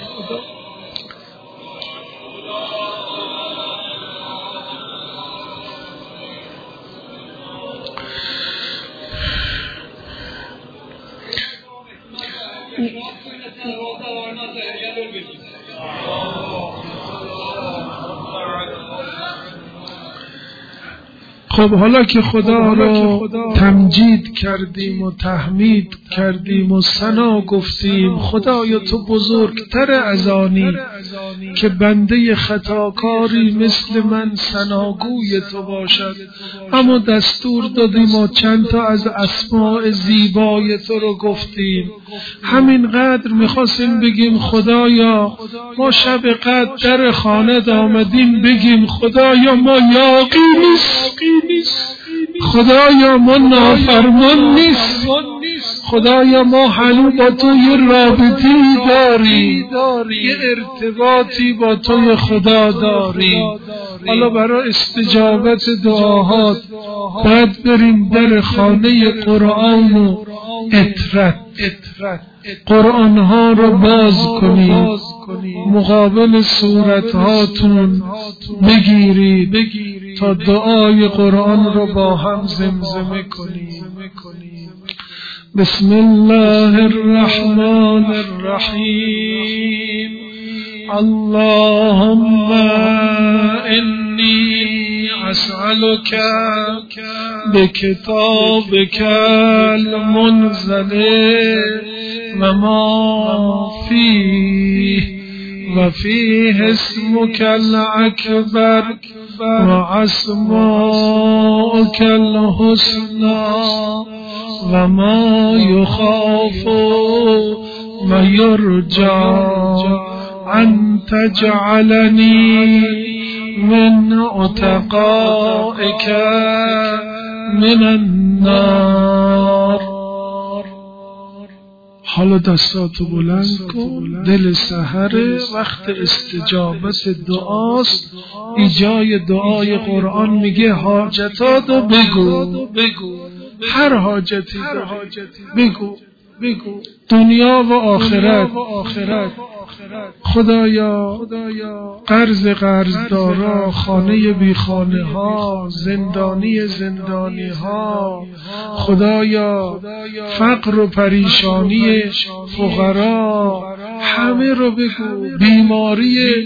خب حالا که خدا رو تمجید کردیم و تحمید کردیم و ثنا گفتیم، خدایا تو بزرگتر از آنی که بنده خطاکاری مثل من ثناگوی تو باشد. اما دستور دادیم و چند تا از اسماء زیبای تو رو گفتیم. همینقدر میخواستیم بگیم خدایا ما شب قدر در خانه آمدیم بگیم خدایا ما یاقی نیست، خدایا ما نافرمان نیست، خدایا ما هنوز با تو یه رابطی داری، یه ارتباطی با تو خدا داری. حالا برای استجابت دعاهات باید بریم در خانه قرآن و اطرت قرآن ها رو باز کنیم، مقابل صورت هاتون بگیرید تا دعای قرآن رو با هم زمزمه کنیم. بسم الله الرحمن الرحیم. اللهم انی اسألك بکتابک المنزل و ما فیه و فیه اسمک الاکبر و اسماؤک الحسنى و ما یخاف و یرجى ان تجعلنی من عتقائك من النار. حالا دستاتو بلند کن. دل سحر وقت استجابت دعاست. ایجای دعای قرآن میگه حاجتاتو بگو، هر حاجتی بگو، دنیا و آخرت. خدایا قرض قرضدارا، خانه بی خانه ها، زندانی زندانی ها، خدایا فقر و پریشانی فقرا، همه رو بگو. بیماری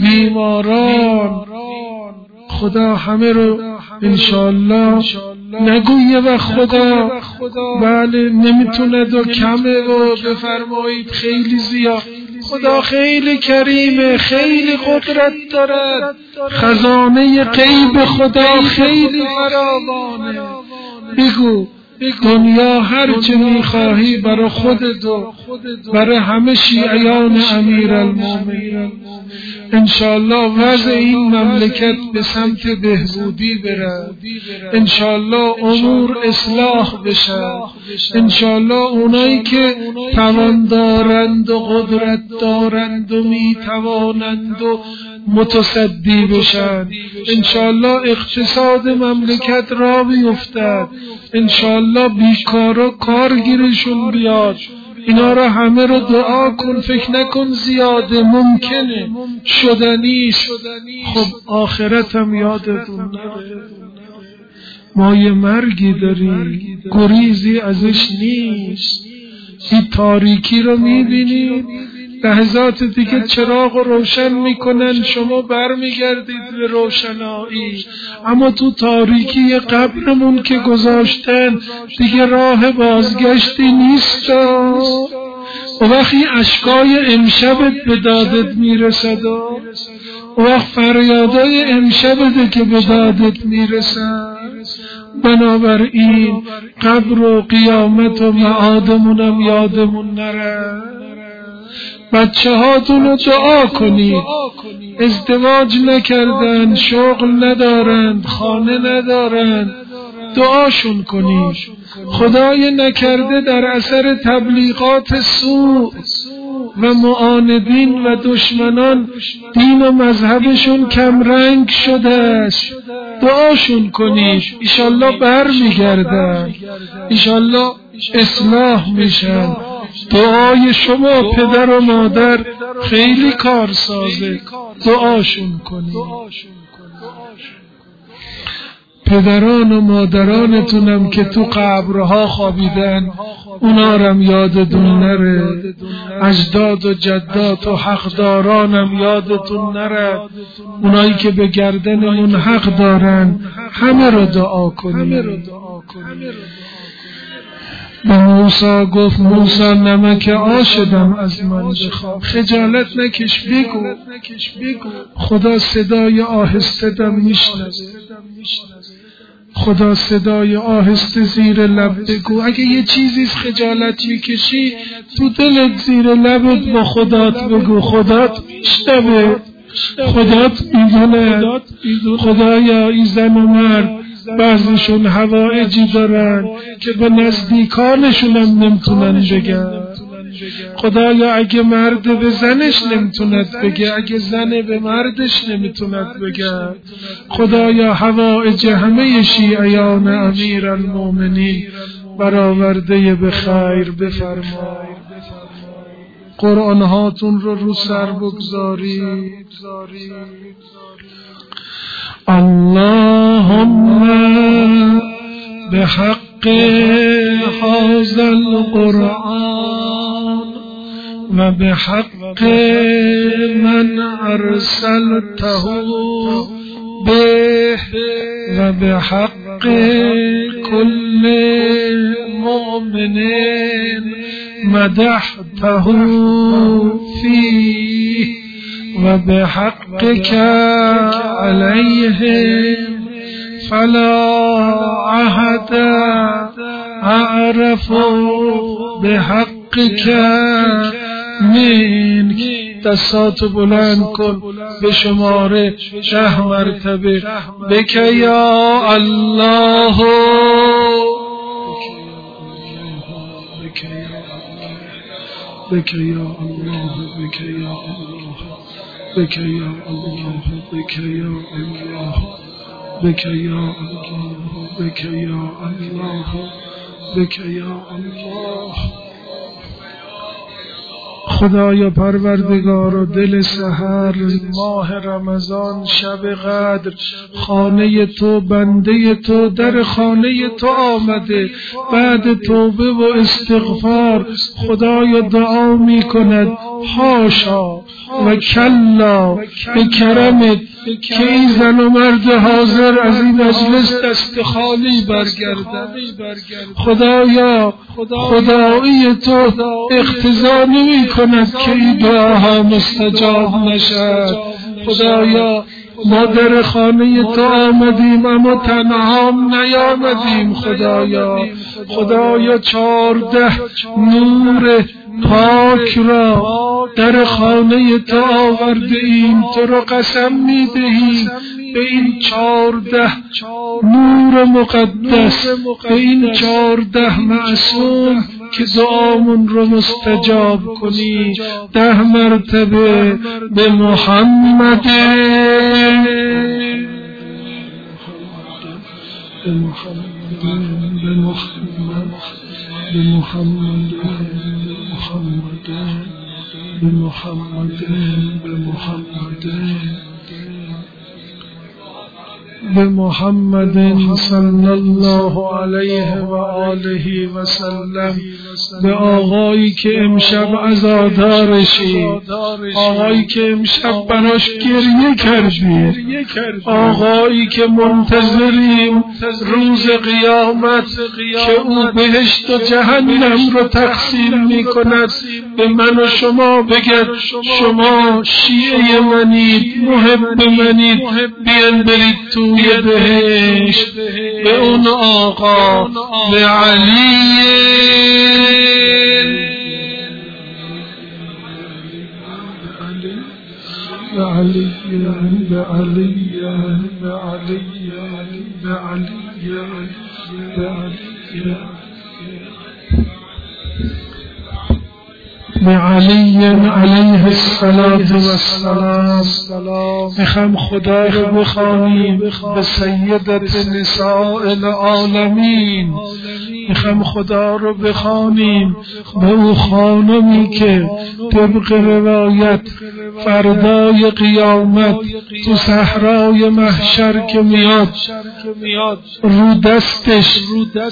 بیماران خدا همه رو انشاءالله نگویه و خدا بله نمیتونه و کمه و بفرمایید خیلی زیاد. خدا خیلی کریمه، خیلی قدرت دارد، خزانه غیب خدا خیلی فراوانه. بگو دنیا هر چه میخواهی برای خودت و برای همه شیعیان امیرالمومنین. انشاءالله وضع این مملکت به سمت بهبودی بره، انشاءالله امور اصلاح بشه، انشاءالله اونایی که توان دارند و قدرت دارند و میتوانند و متصدی بشن، انشاءالله اقتصاد مملکت را بیفتد، انشاءالله بیکارا کارگیرشون بیاد. اینا را همه رو دعا کن، فکر نکن زیاده، ممکنه شدنیست. خب آخرتم یادتون نره. ما یه مرگی داریم، گریزی ازش نیست. این تاریکی رو میبینید، لحظات دیگه چراغ رو روشن میکنن، شما برمیگردید به روشنایی. اما تو تاریکی قبرمون که گذاشتن دیگه راه بازگشتی نیست. و وقتی اشکای امشبت به دادت میرسد و وقت فریادای امشبت که به دادت میرسد. بنابراین قبر و قیامت و معادمونم یادمون نره. بچه هاتون رو دعا کنید، ازدواج نکردن، شغل ندارند، خانه ندارند، دعاشون کنید. خدای نکرده در اثر تبلیغات سوء و معاندین و دشمنان دین و مذهبشون کمرنگ شده است. دعاشون کنید، ایشالله بر میگردن، ایشالله اصلاح میشن. دعای شما پدر و مادر خیلی کارسازه، دعاشون کنید. پدران و مادرانتونم که تو قبرها خوابیدن اونا رم یادتون نره. اجداد و جدات و حقدارانم یادتون نره. اونایی که به گردنمون حق دارن همه رو دعا کنید. به موسی گفت موسی نمک آشدم از من بخواه، خجالت نکش بگو. خدا صدای آهسته دم میشنوه، خدا صدای آهسته زیر لب بگو. اگه یه چیزی خجالت میکشی تو دلت زیر لبت با خدات بگو، خدات میشنوه، خدات میدونه. خدایا این زن و مرد بعضیشون حوائجی دارن که به نزدیکانشون هم نمیتونن بگن. خدایا اگه مرد به زنش نمیتوند بگه، اگه زن به مردش نمیتوند بگه، خدایا حوائج همه شیعیان امیرالمومنین برآورده به خیر بفرما. قرآن هاتون رو رو سر بگذارید. اللهم بحق هذا القرآن و بحق من ارسلته به و بحق كل مؤمن مدحته فيه و بحقك عليهم فلا عهد أعرف بحقك منك دستاتو بلند کن به شماره ده مرتبه بک یا الله بك يا الله بك يا الله بك يا الله بك يا الله بك يا الله بك يا الله بك يا الله. خدایا پروردگار و دل سحر ماه رمضان شب قدر خانه تو بنده تو در خانه تو آمده بعد توبه و استغفار خدایا دعا می کند حاشا و کلا به کرمت که این زن و مرد حاضر از این مجلس دست خالی برگردند. خدایا خدایی تو اقتضا نمی کند که این دعاها مستجاب نشد. خدایا ما در خانه تو آمدیم اما تنها نیامدیم. خدایا خدایا چهارده نور پاک را در خانه تو آورده ایم. تو را قسم می دهیم به این چهارده نور مقدس به این چهارده معصوم که دعامون رو مستجاب کنی. ده مرتبه به محمد به محمد به محمد به محمد به محمد به محمد به محمد صلی الله علیه و آله و سلم. به آقایی که امشب عزادارشی، آقایی که امشب براش گریه کردی، آقایی که منتظریم روز قیامت که او بهشت و جهنم رو تقسیم می کند به من و شما بگد شما شیعه منید، محب منید، بیان برید توی بهشت. به اون آقا به علی به علی به علی به علی به علی به علی به علی علیه الصلاة والسلام. میخوام خدا رو بخوانیم به سیدت نساء العالمین. میخوام خدا رو بخوانیم به او خانمی که طبق روایت فردای قیامت تو صحرای محشر که میاد رو دستش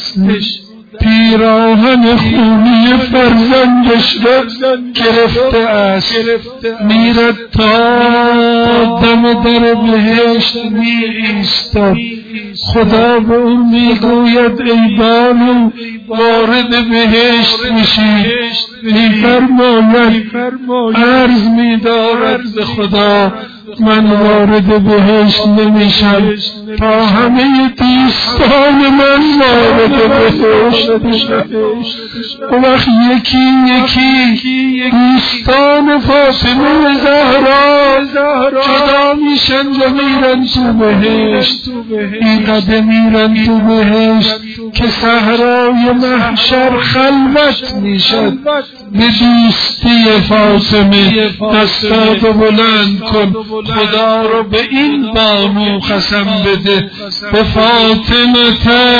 پیراهن خونی فرزندش را گرفته است، میرد تا دم در بهشت می ایستد. خدا به اون میگوید ای بانو وارد بهشت میشی. میفرماید عرض میدارد به خدا من وارد بهشت نمیشم تا همه دوستان من وارد بهشت بشن. اون وقت یکی یکی دوستان فاطمه زهرا جدا میشن و میرن تو بهشت. این قدر میرن تو بهشت که صحرای محشر خلوت میشد به دوستی فاطمه. دستاتو بلند کن خدا رو به این بانو قسم بده به فاطمه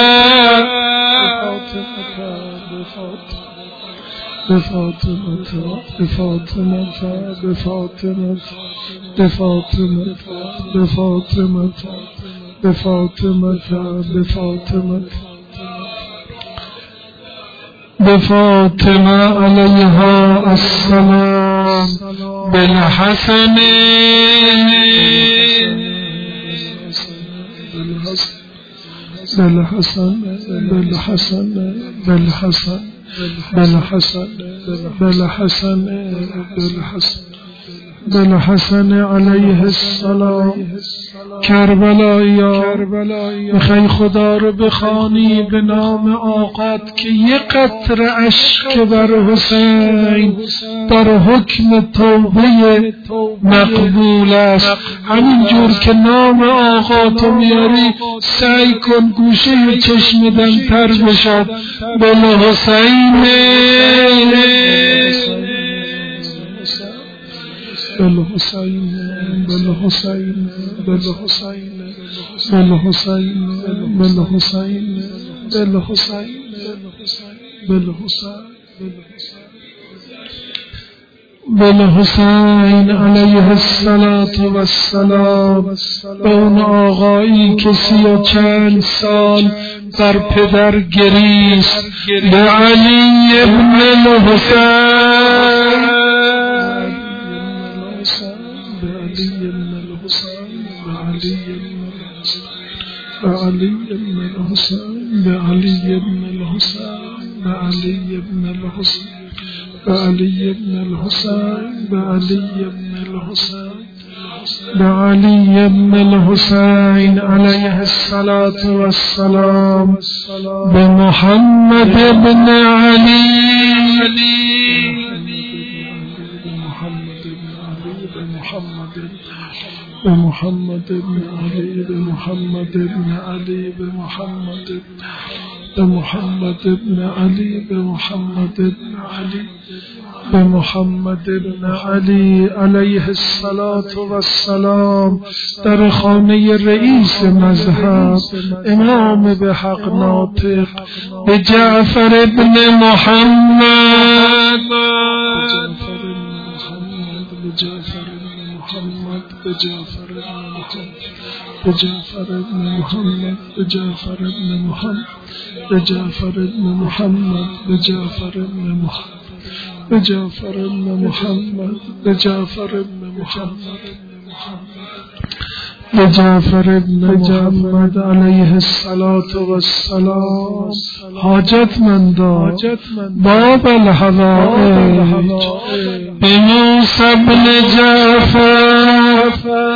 به فاطمه به فاطمه به فاطمه به فاطمه به فاطمه به فاطمه به فاطمه به فاطمه علیها السلام بالحسن بالحسن بالحسن بالحسن بالحسن بالحسن بالحسن بالحسن علیه السلام. کربلایی میخوای خدا رو بخوانی به نام آقات که یه قطره اشک بر حسین در حکم توبه مقبول است. همینجور که نام آقاتو میاری سعی کن گوشه چشم دم تر بشد. بالحسین بالحسین بالحسین بالحسین بالحسین بالحسین بالحسین بالحسین بالحسین علیه الصلاة والسلام. به اون آقایی که سی و چند سال بر پدر گریست، به علی ابن الحسین، به علی ابن الحسین، به علی ابن الحسین، به علی ابن الحسین، به علی ابن الحسین، به علی ابن الحسین، به علی ابن الحسین، به علی ابن الحسین علیه الصلاة والسلام، به محمد ابن علی، به محمد ابن علی، به محمد ابن علی، به محمد به محمد ابن علی، به محمد ابن علی، به محمد ابن علی علیه الصلاة والسلام. در خانه رئیس مذهب امام به حق ناطق، به جعفر ابن محمد، به جعفر ابن محمد، به جعفر ابن محمد، به جعفر ابن محمد، به جعفر ابن محمد، به جعفر ابن محمد، به جعفر ابن محمد، به جعفر ابن محمد، به جعفر ابن محمد، به جعفر ابن محمد علیه الصلاة والسلام. حاجتمندا باب الحوائج، به موسی بن جعفر،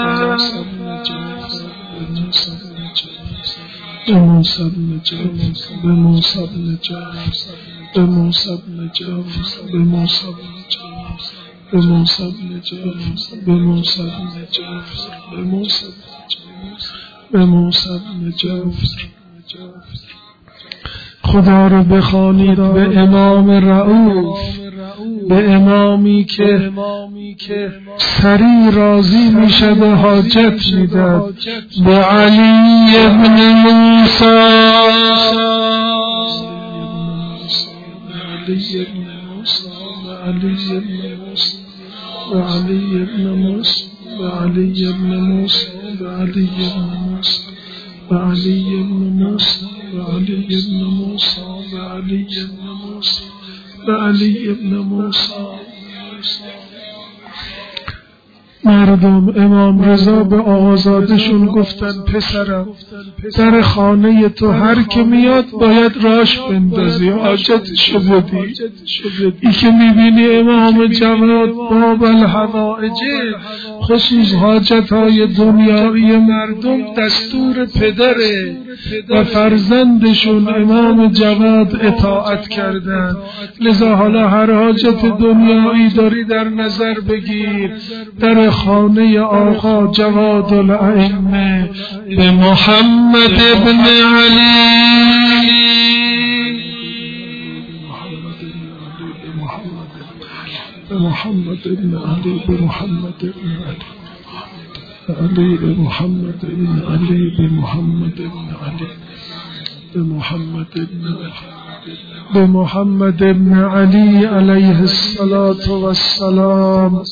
به موسی بن جعفر، به موسی بن جعفر، به موسی بن جعفر، به موسی بن جعفر، به موسی بن جعفر، به موسی بن جعفر، به موسی به موسی بن جعفر. خدا رو بخوانید به امام رؤوف، به امامی که سری راضی میشه به حاجت میداد، به علی ابن موسی، علی ابن موسی، علی ابن موسی، علی ابن موسی، علی ابن موسی، علی ابن موسی، علی ابن موسی، علی ابن موسی، علی ابن موسی، علی ابن موسی. مردم امام رضا به آقازادشون گفتن پسرم در خانه تو هر که میاد باید راش بندازی، حاجتشو بدی. ای که میبینی امام جواد باب الحوائجه، خصوص حاجت های دنیایی مردم دستور پدره و فرزندشون امام جواد اطاعت کردن. لذا حالا هر حاجت دنیایی داری در نظر بگیر، در خانه آقا جواد الائمه، به محمد ابن علی، به محمد ابن علی، به محمد ابن علی، علی، به محمد ابن علی، به محمد ابن علی، به محمد ابن علی، به محمد ابن علی علیه الصلاة والسلام.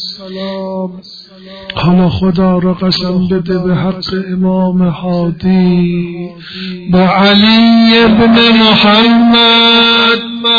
حالا خدا را قسم بده به حق امام هادی، به علی ابن محمد، به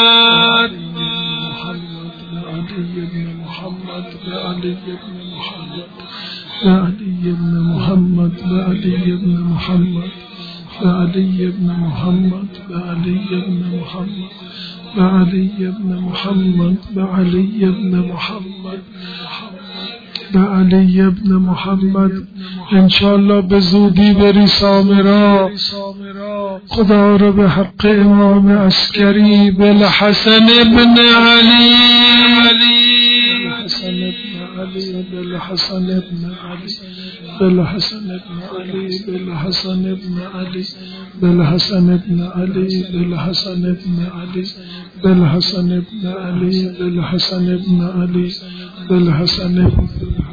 علی ابن محمد، به علی ابن محمد، به علی ابن محمد، به علی ابن محمد، به علی ابن محمد، به علی ابن محمد، به علی ابن محمد، به علی ابن محمد، به علی ابن محمد، انشاءالله به زودی بری سامرا. خدا را به حق امام عسکری بالحسن ابن علی، بالحسن ابن علی، بالحسن ابن علی، بالحسن ابن علی، بالحسن ابن علی، بالحسن ابن علی، بالحسن ابن علی، بالحسن ابن علی، بالحسن ابن علی، بالحسن ابن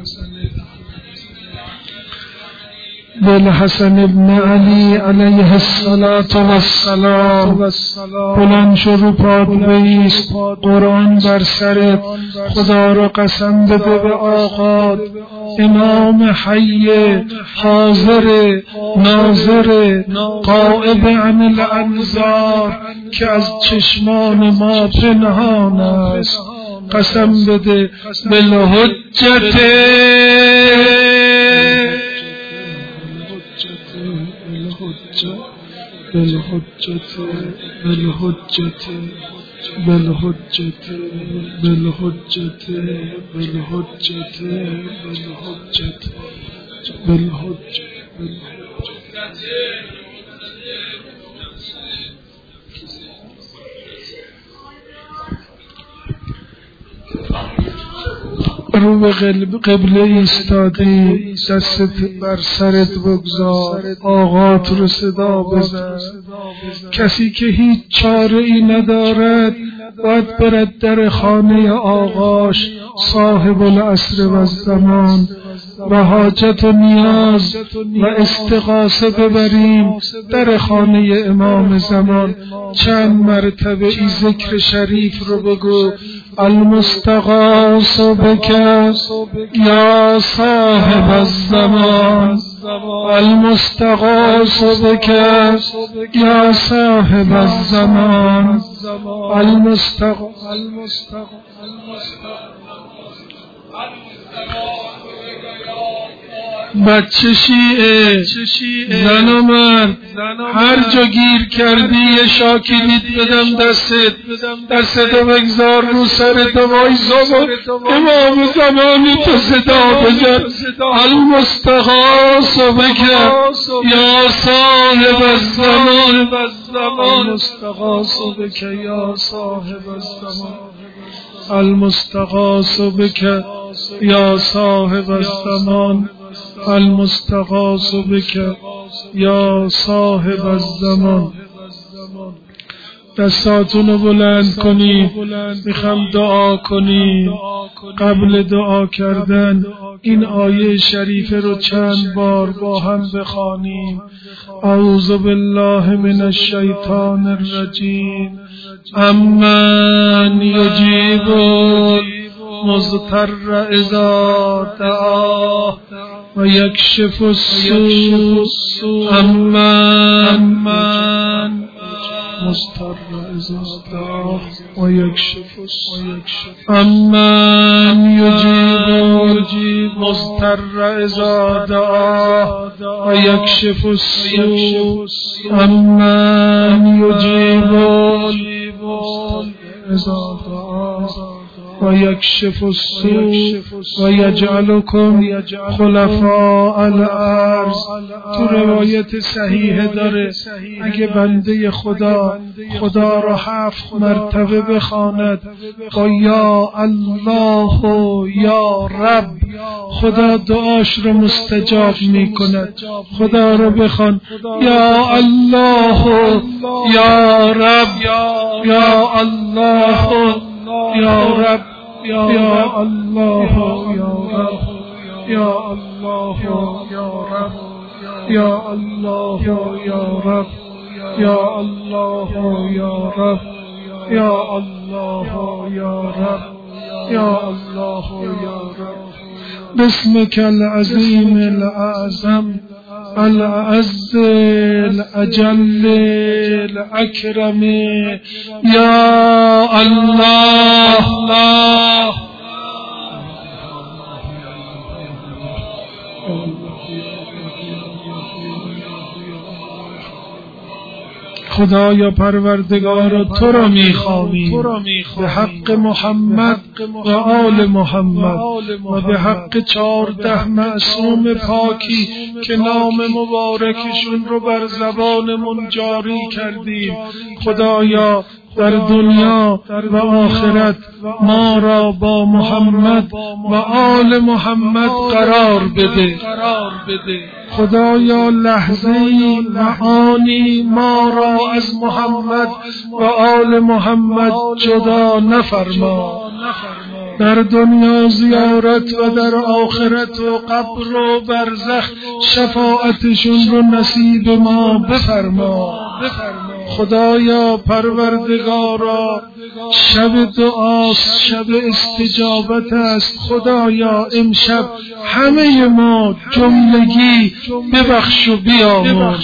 بالحسن ابن علی علیه الصلاة والسلام. بلند شو رو پات بیست، قرآن بر سرت. خدا را قسم بده به آقا امام حی حاضر ناظر غائب عن الانظار که از چشمان ما پنهان است، قسم بده بالحجت بالحجت بالحجت بالحجت بالحجت بالحجت بالحجت بالحجت رو به قبله ایستادی، دستت بر سرت بگذار، آقات رو صدا بزن. کسی که هیچ چاره ای ندارد باید برد در خانه آقاش صاحب العصر و الزمان و حاجت و نیاز و استغاثه ببریم در خانه امام زمان. چند مرتبه ای ذکر شریف رو بگو. المستغاث بک یا صاحب الزمان، المستغاث بک یا صاحب الزمان، المستغاث بچه شیعه، زن و مرد، هر جا گیر کردی یه شاکلیت بدم دستت، دستت بگذار رو سرت وایسا امام زمانی تو صدا بزن. المستغاث بک یا صاحب الزمان، المستغاث بک یا صاحب الزمان، المستغاث بک یا صاحب الزمان، المستغاث بک یا صاحب الزمان. دستاتونو بلند کنید، میخوام دعا کنید. قبل دعا کردن این آیه شریفه رو چند بار با هم بخوانیم. اعوذ بالله من الشیطان الرجیم. امن یجیب مضطر اذا دعاه و یکشف السوء، امن مضطر اذا دعاه و یکشف السوء، امن یجیب مضطر اذا دعاه و یکشف السوء، امن یجیب اذا دعاه و یکشف السوء و یجعلکم خلفاء الارض. تو روایت صحیح داره اگه بنده خدا خدا را هفت مرتبه بخواند با یا الله و یا رب، خدا دعاش رو مستجاب می کند. خدا رو بخوان یا الله یا رب، یا الله یا رب، یا الله یا رب، یا الله یا رب، یا الله یا رب، یا الله یا رب، یا الله یا رب، یا الله یا رب. باسمك العظیم الاعظم الأعز الأجل الأكرم يا الله. خدایا پروردگارا تو را میخوانیم به حق محمد و آل محمد و به حق چهارده معصوم پاکی که نام مبارکشون رو بر زبانمون جاری کردیم. خدایا در دنیا و آخرت ما را با محمد و آل محمد قرار بده. خدایا لحظه‌ای و آنی ما را از محمد و آل محمد جدا نفرما. در دنیا زیارت و در آخرت و قبر و برزخ شفاعتشون رو نصیب ما بفرما. خدایا پروردگارا شب دعاست، شب استجابت است. خدایا امشب همه ما جملگی ببخش و بیامرز.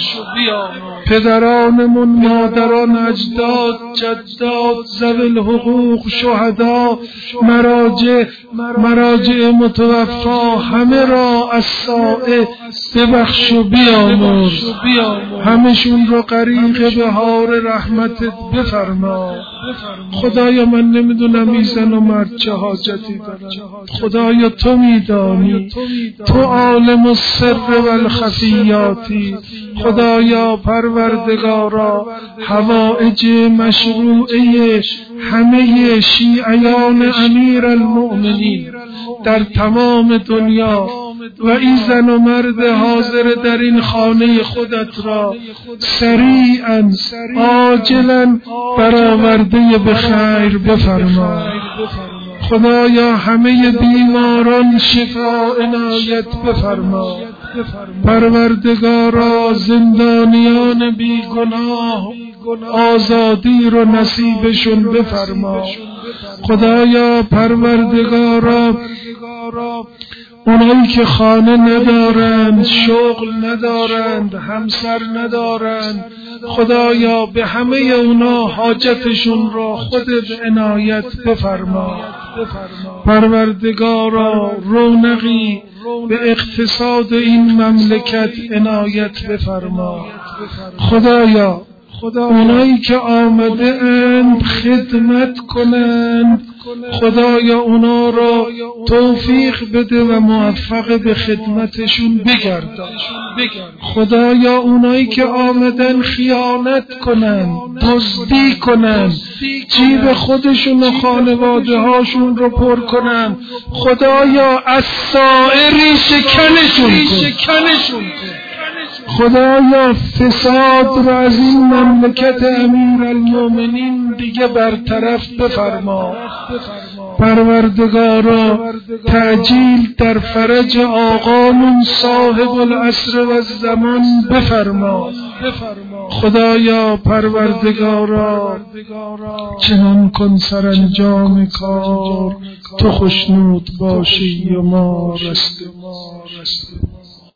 پدرانمون، مادران، اجداد، جدات، ذوی الحقوق، شهدا، مراجع مراجع متوفا همه را از سائه ببخش و بیامرز. همشون رو غریق بهار رحمتت بفرما. خدایا من نمیدونم این زن و مرد چه حاجتی دارن. خدایا تو میدانی، تو عالم السر و الخفیاتی. خدایا پروردگارا حوائج مشروعه همه شیعیان امیر المؤمنین در تمام دنیا و این زن و مرد حاضر در این خانه خودت را سریعا عاجلا برآورده به خیر بفرما. خدایا همه بیماران شفا عنایت بفرما. پروردگارا زندانیان بیگناه آزادی رو نصیبشون بفرما. خدایا پروردگارا اونایی که خانه ندارند، شغل ندارند، همسر ندارند، خدایا به همه اونا حاجتشون را خودت عنایت بفرما. پروردگارا رونقی به اقتصاد این مملکت عنایت بفرما. خدایا اونایی که آمده اند خدمت کنند، خدایا اونا را توفیق بده و موفق به خدمتشون بگردان. خدایا اونایی که آمدن خیانت کنند، دزدی کنند، جیب خودشون و خانواده هاشون رو پر کنند، خدایا از سائری شکنشون کن. خدایا فساد را از این مملکت امیرالمومنین دیگه برطرف بفرما. پروردگارا تعجیل در فرج آقامون صاحب العصر و الزمان بفرما. خدایا پروردگارا چنان کن سرانجام کار تو خوشنود باشی و ما رسته